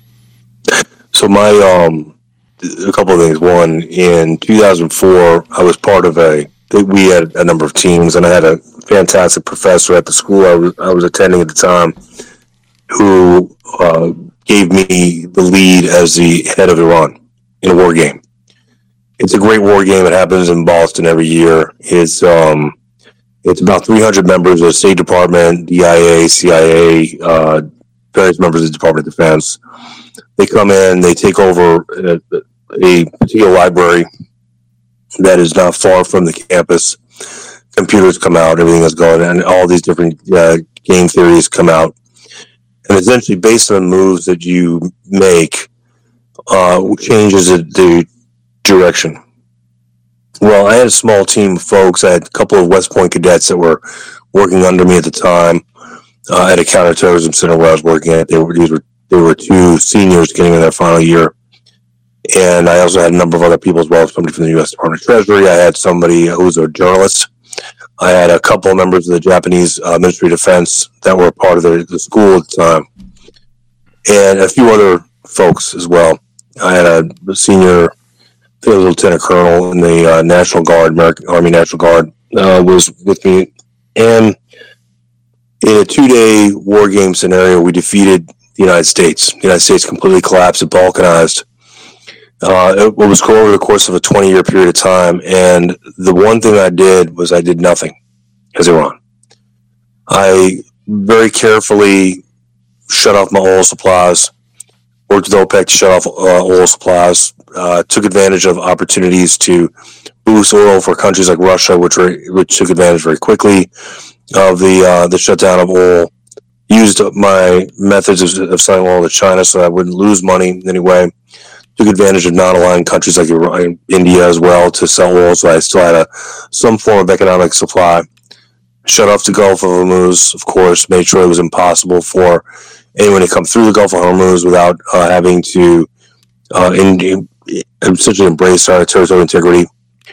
So my, um, a couple of things. One, in two thousand four, I was part of a, we had a number of teams, and I had a fantastic professor at the school I was, I was attending at the time who uh, gave me the lead as the head of Iran in a war game. It's a great war game. It happens in Boston every year. It's um, it's about three hundred members of the State Department, D I A, C I A, uh, various members of the Department of Defense. They come in, they take over a, a particular library that is not far from the campus. Computers come out, everything is going, and all these different uh, game theories come out. And essentially, based on the moves that you make, uh, changes the, the direction. Well, I had a small team of folks. I had a couple of West Point cadets that were working under me at the time uh, at a counterterrorism center where I was working at. They were these were they were two seniors getting in their final year, and I also had a number of other people as well. Somebody from the U S Department of Treasury. I had somebody who was a journalist. I had a couple of members of the Japanese uh, Ministry of Defense that were part of the, the school at the time, and a few other folks as well. I had a senior, I think it was a lieutenant colonel in the uh, National Guard, American Army National Guard, uh, was with me. And in a two-day war game scenario, we defeated the United States. The United States completely collapsed and balkanized. Uh, it, it was over the course of a twenty-year period of time. And the one thing I did was I did nothing as Iran. I very carefully shut off my oil supplies, worked with OPEC to shut off uh, oil supplies, uh, took advantage of opportunities to boost oil for countries like Russia, which were, which took advantage very quickly of the uh, the shutdown of oil. Used my methods of, of selling oil to China so I wouldn't lose money in any way. Took advantage of non-aligned countries like Iran, India as well to sell oil, so I still had a some form of economic supply. Shut off the Gulf of Hormuz, of course, made sure it was impossible for anyone to come through the Gulf of Hormuz without uh, having to uh, in, in, essentially embrace our territorial integrity.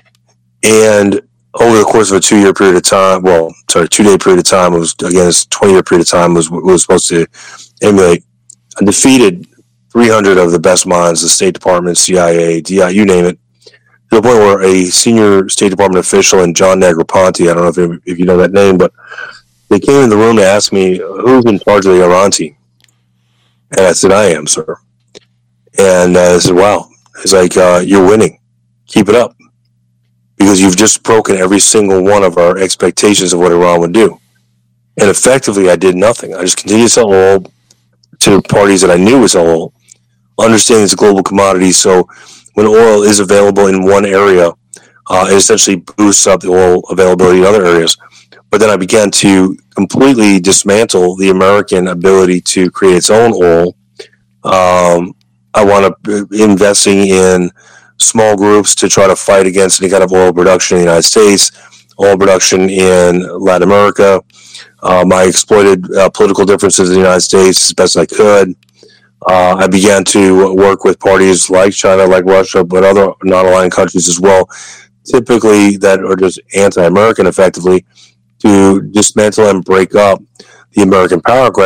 And over the course of a two-year period of time, well, sorry, two-day period of time, it was, again, this twenty-year period of time was, was supposed to emulate. I defeated three hundred of the best minds, the State Department, C I A, D I, you name it, to the point where a senior State Department official, and John Negroponte, I don't know if, if you know that name, but they came in the room to ask me, who's in charge of the Iran team? And I said, I am, sir. And uh, I said, wow. It's like, uh, you're winning. Keep it up. Because you've just broken every single one of our expectations of what Iran would do. And effectively, I did nothing. I just continued to sell oil to parties that I knew would sell oil, understanding it's a global commodity. So when oil is available in one area, uh, it essentially boosts up the oil availability in other areas. But then I began to completely dismantle the American ability to create its own oil. Um, I wound up investing in small groups to try to fight against any kind of oil production in the United States, oil production in Latin America. Um, I exploited uh, political differences in the United States as best I could. Uh, I began to work with parties like China, like Russia, but other non-aligned countries as well, typically that are just anti-American effectively, to dismantle and break up the American power grab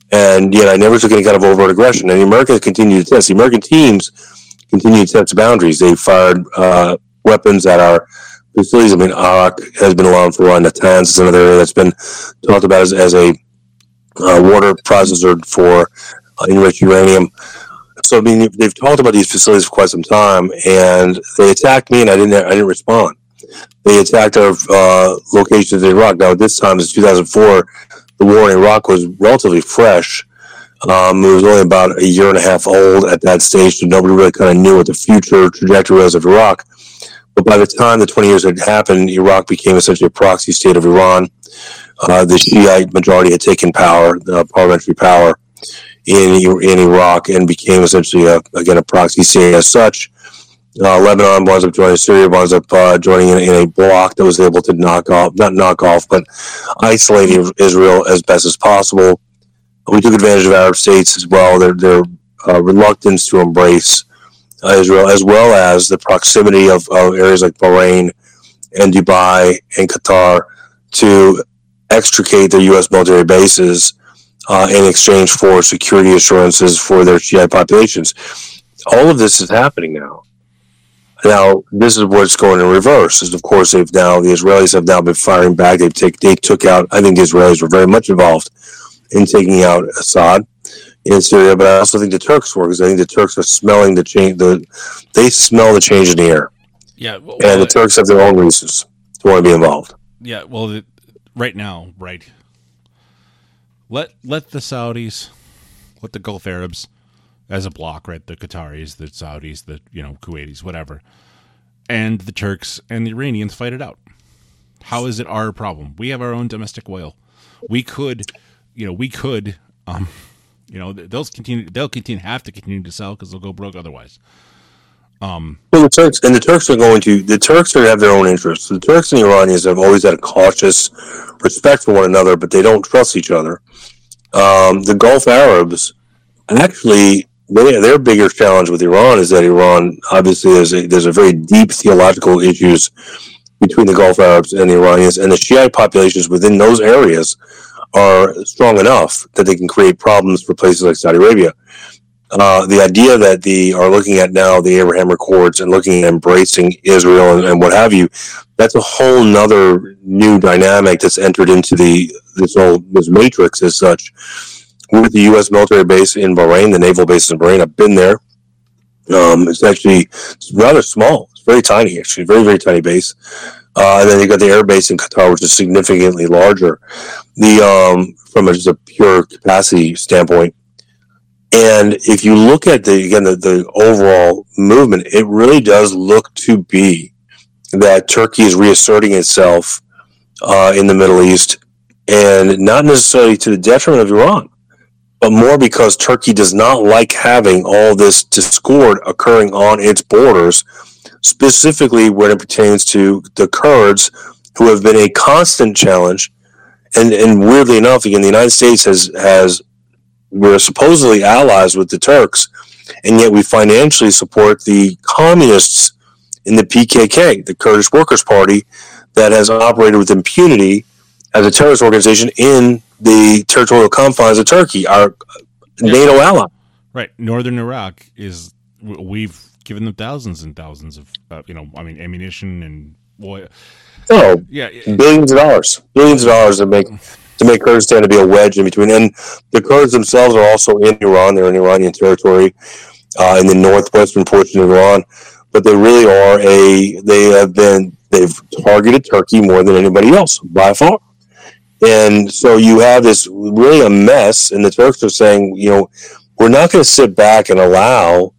And yet I never took any kind of overt aggression. And the Americans continued to test. The American teams continued to test boundaries. They fired uh, weapons at our facilities. I mean, Arak has been around for a while. Natanz is another area that's been talked about as, as a uh, water processor for uh, enriched uranium. So I mean, they've talked about these facilities for quite some time, and they attacked me, and I didn't. I didn't respond. They attacked our uh, locations in Iraq. Now, at this time, it's two thousand four. The war in Iraq was relatively fresh. Um, it was only about a year and a half old at that stage, so nobody really kind of knew what the future trajectory was of Iraq. But by the time the twenty years had happened, Iraq became essentially a proxy state of Iran. Uh, the Shiite majority had taken power, uh, parliamentary power, in in Iraq, and became essentially a, again a proxy state as such. Uh, Lebanon winds up joining Syria, winds up uh, joining in, in a bloc that was able to knock off, not knock off, but isolate Israel as best as possible. We took advantage of Arab states as well, their their uh, reluctance to embrace uh, Israel, as well as the proximity of, of areas like Bahrain and Dubai and Qatar to extricate their U S military bases uh, in exchange for security assurances for their Shiite populations. All of this is happening now. Now, this is what's going in reverse. Is of course they've now the Israelis have now been firing back. They take they took out. I think the Israelis were very much involved in taking out Assad in Syria, but I also think the Turks were, because I think the Turks are smelling the change. The they smell the change in the air. Yeah, well, and the Turks have their own reasons to want to be involved. Yeah, well, the, right now, right. Let let the Saudis, let the Gulf Arabs, as a bloc, right? The Qataris, the Saudis, the you know Kuwaitis, whatever, and the Turks and the Iranians fight it out. How is it our problem? We have our own domestic oil. We could, you know, we could, um, you know, they'll continue. They'll continue have to continue to sell because they'll go broke otherwise. Um, well, the Turks and the Turks are going to. The Turks are have their own interests. The Turks and the Iranians have always had a cautious respect for one another, but they don't trust each other. Um, the Gulf Arabs actually. They, their bigger challenge with Iran is that Iran obviously there's a, there's a very deep theological issues between the Gulf Arabs and the Iranians, and the Shiite populations within those areas are strong enough that they can create problems for places like Saudi Arabia. Uh, the idea that they are looking at now the Abraham Accords and looking at embracing Israel and, and what have you, that's a whole nother new dynamic that's entered into the this whole this matrix as such. With the U S military base in Bahrain, the naval base in Bahrain, I've been there. Um, it's actually it's rather small. It's very tiny, actually, very, very tiny base. Uh, and then you got the air base in Qatar, which is significantly larger. The um, from a, just a pure capacity standpoint. And if you look at the again the, the overall movement, it really does look to be that Turkey is reasserting itself uh, in the Middle East, and not necessarily to the detriment of Iran, but more because Turkey does not like having all this discord occurring on its borders, specifically when it pertains to the Kurds, who have been a constant challenge. And, and weirdly enough, again, the United States has, has we're supposedly allies with the Turks, and yet we financially support the communists in the P K K, the Kurdish Workers' Party, that has operated with impunity as a terrorist organization in the territorial confines of Turkey, our yeah. NATO ally. Right. Northern Iraq is, we've given them thousands and thousands of, uh, you know, I mean, ammunition and oil. Oh, yeah. Billions of dollars. Billions of dollars to make, to make Kurdistan to be a wedge in between. And the Kurds themselves are also in Iran. They're in Iranian territory, uh, in the northwestern portion of Iran. But they really are a, they have been, they've targeted Turkey more than anybody else by far. And so you have this really a mess, and the Turks are saying, you know, we're not going to sit back and allow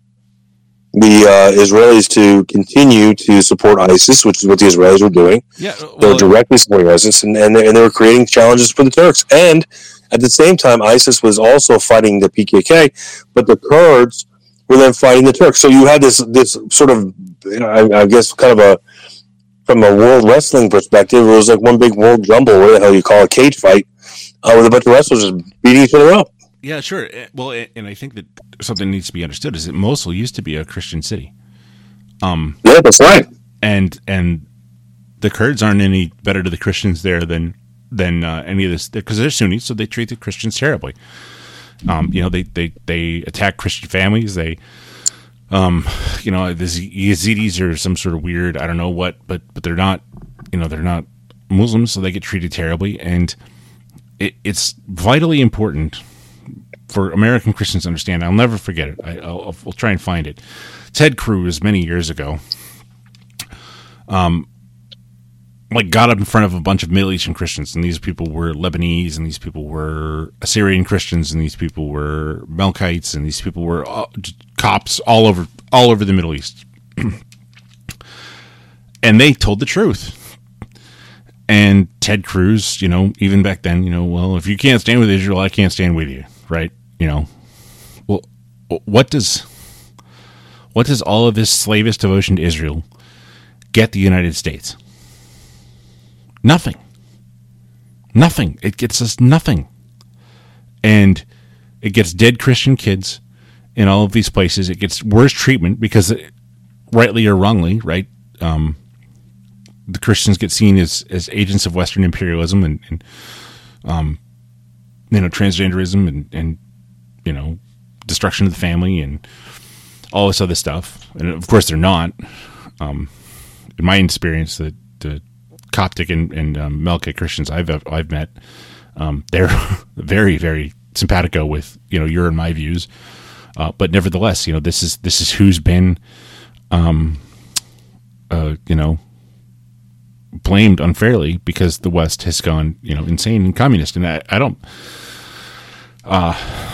the uh, Israelis to continue to support ISIS, which is what the Israelis were doing. Yeah, well, they're directly supporting ISIS, and, and, they, and they were creating challenges for the Turks. And at the same time, ISIS was also fighting the P K K, but the Kurds were then fighting the Turks. So you had this this sort of, you know, I, I guess, kind of a, from a world wrestling perspective, it was like one big world jumble, what the hell you call a cage fight, uh, with a bunch of wrestlers just beating each other up. Yeah, sure. Well, and I think that something needs to be understood is that Mosul used to be a Christian city. Um, yeah, that's right. And and the Kurds aren't any better to the Christians there than than uh, any of this, because they're Sunnis, so they treat the Christians terribly. Um, you know, they, they, they attack Christian families. They, um, you know, the Yazidis are some sort of weird, I don't know what, but, but they're not, you know, they're not Muslims, so they get treated terribly. And it, it's vitally important for American Christians to understand. I'll never forget it. I, I'll, I'll try and find it. Ted Cruz, many years ago, um, like got up in front of a bunch of Middle Eastern Christians, and these people were Lebanese, and these people were Assyrian Christians, and these people were Melkites, and these people were all, Copts all over all over the Middle East, and they told the truth. And Ted Cruz, you know, even back then, you know, well, if you can't stand with Israel, I can't stand with you, right? You know, well, what does what does all of this slavish devotion to Israel get the United States? Nothing. Nothing. It gets us nothing. And it gets dead Christian kids in all of these places. It gets worse treatment because, it, rightly or wrongly, right, um, the Christians get seen as, as agents of Western imperialism and, and um, you know, transgenderism and, and, you know, destruction of the family and all this other stuff. And, of course, they're not. Um, in my experience, the, the Coptic and, and um, Melkite Christians I've I've met, um, they're very very simpatico with you know your and my views, uh, but nevertheless, you know this is this is who's been, um, uh, you know, blamed unfairly because the West has gone you know insane and communist, and I, I don't, uh,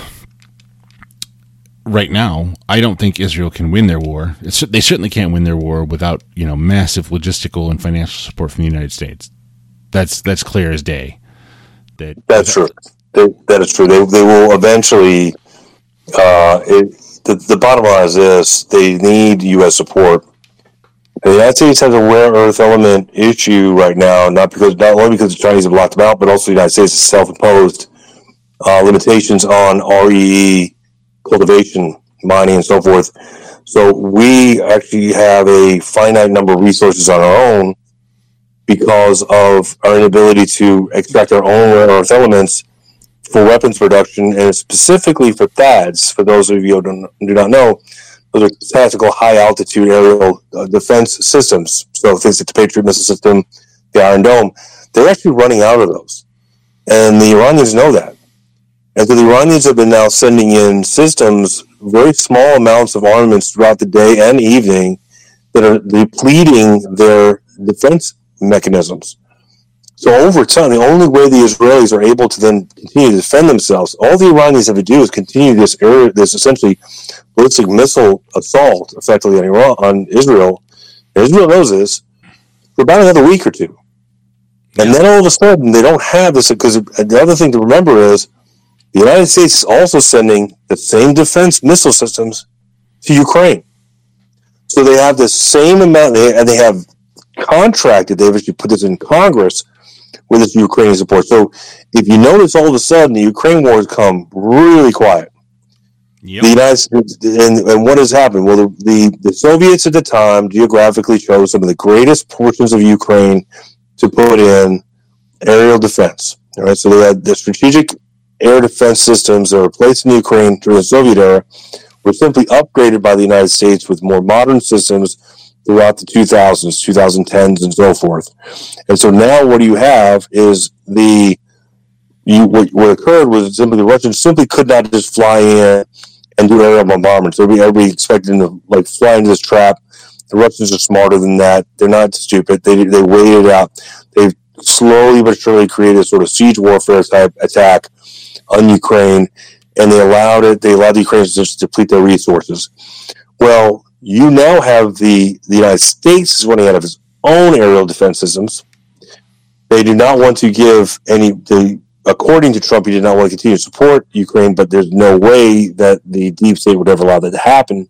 right now I don't think Israel can win their war. It's, they certainly can't win their war without you know massive logistical and financial support from the United States. That's that's clear as day. That that's true. They, that is true. They they will eventually. Uh, it, the the bottom line is this: they need U S support. The United States has a rare earth element issue right now, not because not only because the Chinese have locked them out, but also the United States has self-imposed uh, limitations on R E E cultivation, mining, and so forth. So we actually have a finite number of resources on our own because of our inability to extract our own rare earth elements for weapons production, and specifically for T A D S. For those of you who don't, do not know, those are tactical high-altitude aerial uh, defense systems. So things like the Patriot missile system, the Iron Dome, they're actually running out of those. And the Iranians know that. And so the Iranians have been now sending in systems, very small amounts of armaments throughout the day and evening that are depleting their defense mechanisms. So over time, the only way the Israelis are able to then continue to defend themselves, all the Iranians have to do is continue this air, this essentially ballistic missile assault, effectively on Iran, on Israel. And Israel knows this for about another week or two. And then all of a sudden, they don't have this, because the other thing to remember is the United States is also sending the same defense missile systems to Ukraine. So they have the same amount, and they have contracted, they've actually put this in Congress with this Ukrainian support. So if you notice, all of a sudden, the Ukraine war has come really quiet. Yep. The United States, and, and what has happened? Well, the, the, the Soviets at the time geographically chose some of the greatest portions of Ukraine to put in aerial defense. All right, so they had the strategic air defense systems that were placed in Ukraine during the Soviet era were simply upgraded by the United States with more modern systems throughout the two thousands, twenty tens, and so forth. And so now what you have is the you what, what occurred was simply the Russians simply could not just fly in and do aerial bombardment. So everybody expected them to like fly into this trap. The Russians are smarter than that. They're not stupid. They they waited it out. They've slowly but surely created a sort of siege warfare type attack on Ukraine, and they allowed it. They allowed the Ukrainians to just deplete their resources. Well, you now have the the United States is running out of its own aerial defense systems. They do not want to give any. The according to Trump, he did not want to continue to support Ukraine, but there's no way that the deep state would ever allow that to happen.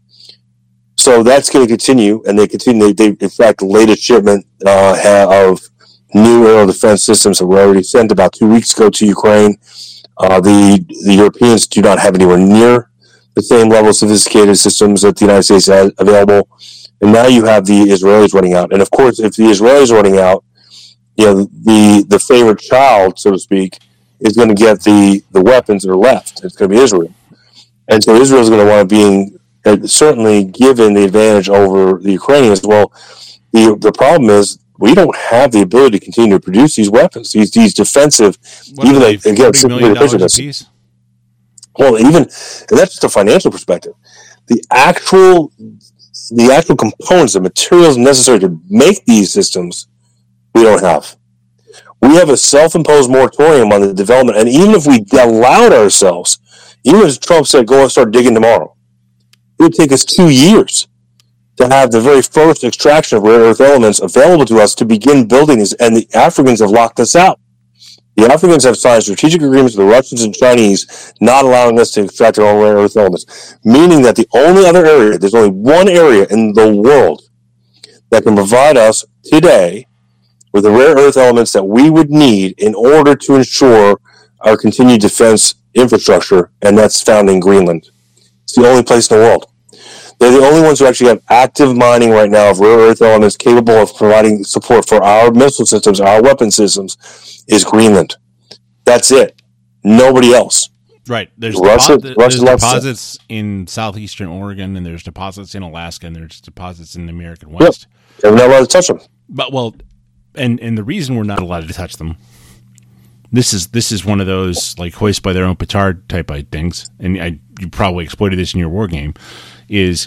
So that's going to continue, and they continue. They, they in fact, the latest shipment uh, of new aerial defense systems that were already sent about two weeks ago to Ukraine. Uh, the the Europeans do not have anywhere near the same level of sophisticated systems that the United States has available. And now you have the Israelis running out. And of course, if the Israelis are running out, you know, the, the favorite child, so to speak, is going to get the, the weapons that are left. It's going to be Israel. And so Israel is going to want to be uh, certainly given the advantage over the Ukrainians. Well, the the problem is we don't have the ability to continue to produce these weapons, these these defensive, what even they, again, million dollars a piece? Well, even, and that's just a financial perspective. The actual, the actual components, the materials necessary to make these systems, we don't have. We have a self-imposed moratorium on the development, and even if we allowed ourselves, even as Trump said, go and start digging tomorrow, it would take us two years to have the very first extraction of rare earth elements available to us to begin building these, and the Africans have locked us out. The Africans have signed strategic agreements with the Russians and Chinese, not allowing us to extract their own rare earth elements, meaning that the only other area, there's only one area in the world that can provide us today with the rare earth elements that we would need in order to ensure our continued defense infrastructure, and that's found in Greenland. It's the only place in the world. They're the only ones who actually have active mining right now of rare earth elements capable of providing support for our missile systems, our weapon systems, is Greenland. That's it. Nobody else. Right. There's, Russia, depo- Russia there's deposits in southeastern Oregon, and there's deposits in Alaska, and there's deposits in the American West. Yep. We're not allowed to touch them. But, well, and, and the reason we're not allowed to touch them, this is this is one of those, like, hoist by their own petard type of things, and I, you probably exploited this in your war game, is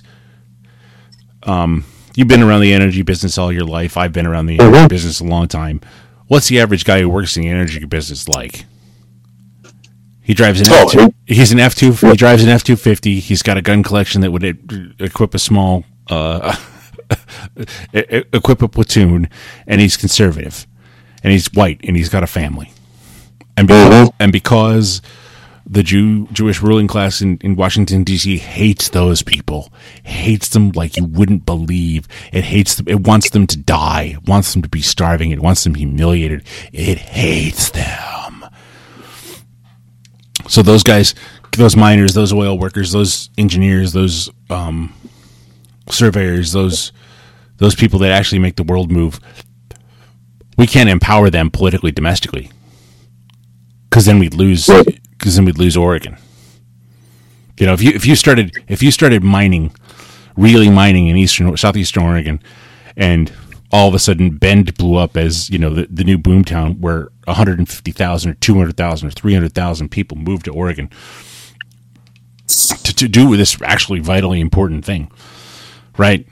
um, you've been around the energy business all your life. I've been around the energy mm-hmm. business a long time. What's the average guy who works in the energy business like? He drives an oh, F two. He's an F two. He drives an F two fifty. He's got a gun collection that would equip a small, uh, equip a platoon, and he's conservative, and he's white, and he's got a family, and because, mm-hmm. and because the Jew Jewish ruling class in, in Washington D C hates those people, hates them like you wouldn't believe. It hates them. It wants them to die. It wants them to be starving. It wants them humiliated. It hates them. So those guys, those miners, those oil workers, those engineers, those um, surveyors, those those people that actually make the world move, we can't empower them politically, domestically, because then we'd lose. Because then we'd lose Oregon. You know, if you if you started if you started mining, really mining in eastern southeastern Oregon, and all of a sudden Bend blew up as, you know, the, the new boomtown where one hundred fifty thousand or two hundred thousand or three hundred thousand people moved to Oregon to, to do this actually vitally important thing, right?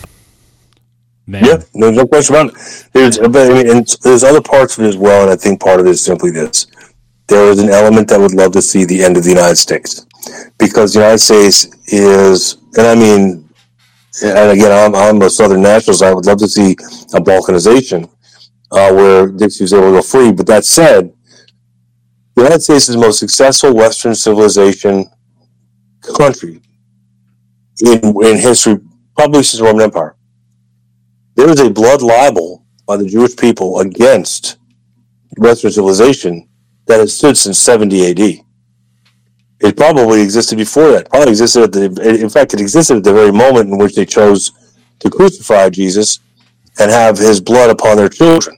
Then, yeah, no, no question about it. There's, I mean, and there's other parts of it as well, and I think part of it is simply this. There is an element that would love to see the end of the United States, because the United States is, and I mean, and again, I'm, I'm a Southern nationalist. I would love to see a balkanization uh, where Dixie was able to go free. But that said, the United States is the most successful Western civilization country in in history, probably since the Roman Empire. There is a blood libel by the Jewish people against Western civilization that has stood since seventy A D. It probably existed before that. Probably existed at the, in fact, it existed at the very moment in which they chose to crucify Jesus and have his blood upon their children.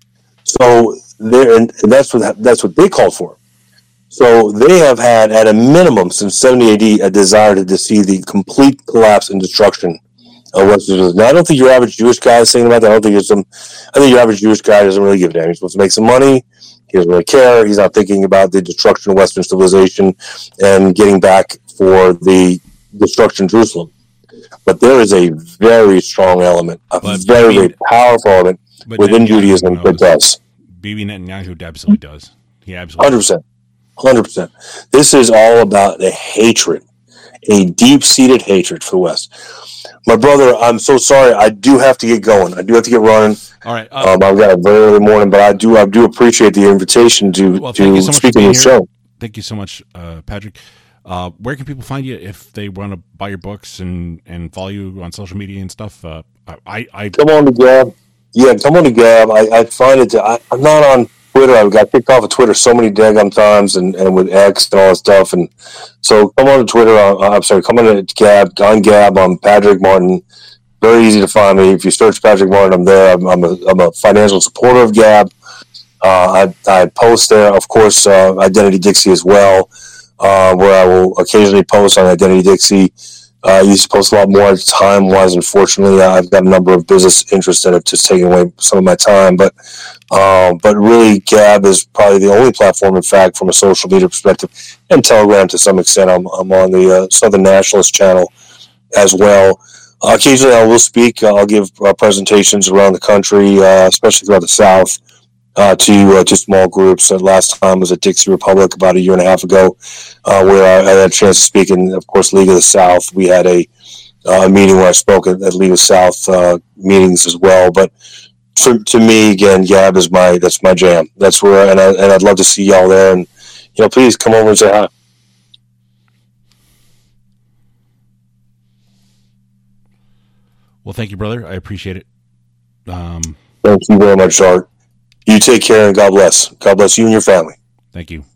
So there, and that's what that's what they called for. So they have had, at a minimum, since seventy A D, a desire to see the complete collapse and destruction of Western civilization. Now, I don't think your average Jewish guy is saying about that. I don't think there's some. I think your average Jewish guy doesn't really give a damn. He's supposed to make some money. He doesn't really care. He's not thinking about the destruction of Western civilization and getting back for the destruction of Jerusalem. But there is a very strong element, a but very, very powerful element within Netanyahu Judaism knows. That does. Bibi Netanyahu absolutely does. He absolutely one hundred percent. one hundred percent. This is all about a hatred, a deep-seated hatred for the West. My brother, I'm so sorry. I do have to get going. I do have to get running. All right. Uh, um, I've got a very early morning, but I do I do appreciate the invitation to, well, to so speak on the show. Thank you so much, uh, Patrick. Uh, where can people find you if they want to buy your books and, and follow you on social media and stuff? Uh, I, I Come on to Gab. Yeah, come on to Gab. I, I find it, to, I, I'm not on Twitter. I got kicked off of Twitter so many daggum times and, and with X and all that stuff. And so come on to Twitter. Uh, I'm sorry, come on to Gab. On Gab, I'm Patrick Martin. Very easy to find me. If you search Patrick Martin, I'm there. I'm, I'm, a, I'm a financial supporter of Gab. Uh, I, I post there, of course, uh, Identity Dixie as well, uh, where I will occasionally post on Identity Dixie. Uh, I used to post a lot more time-wise. Unfortunately, I've got a number of business interests that have just taken away some of my time. But um, but really, Gab is probably the only platform, in fact, from a social media perspective, and Telegram to some extent. I'm, I'm on the uh, Southern Nationalist channel as well. Uh, occasionally, I will speak. Uh, I'll give uh, presentations around the country, uh, especially throughout the South, uh, to uh, to small groups. Uh, last time was at Dixie Republic about a year and a half ago, uh, where I, I had a chance to speak in, of course, League of the South. We had a uh, meeting where I spoke at, at League of the South uh, meetings as well. But for, to me, again, Gab is my that's my jam. That's where, and, I, and I'd love to see y'all there. And you know, please come over and say hi. Well, thank you, brother. I appreciate it. Um, Thank you very much, Art. You take care and God bless. God bless you and your family. Thank you.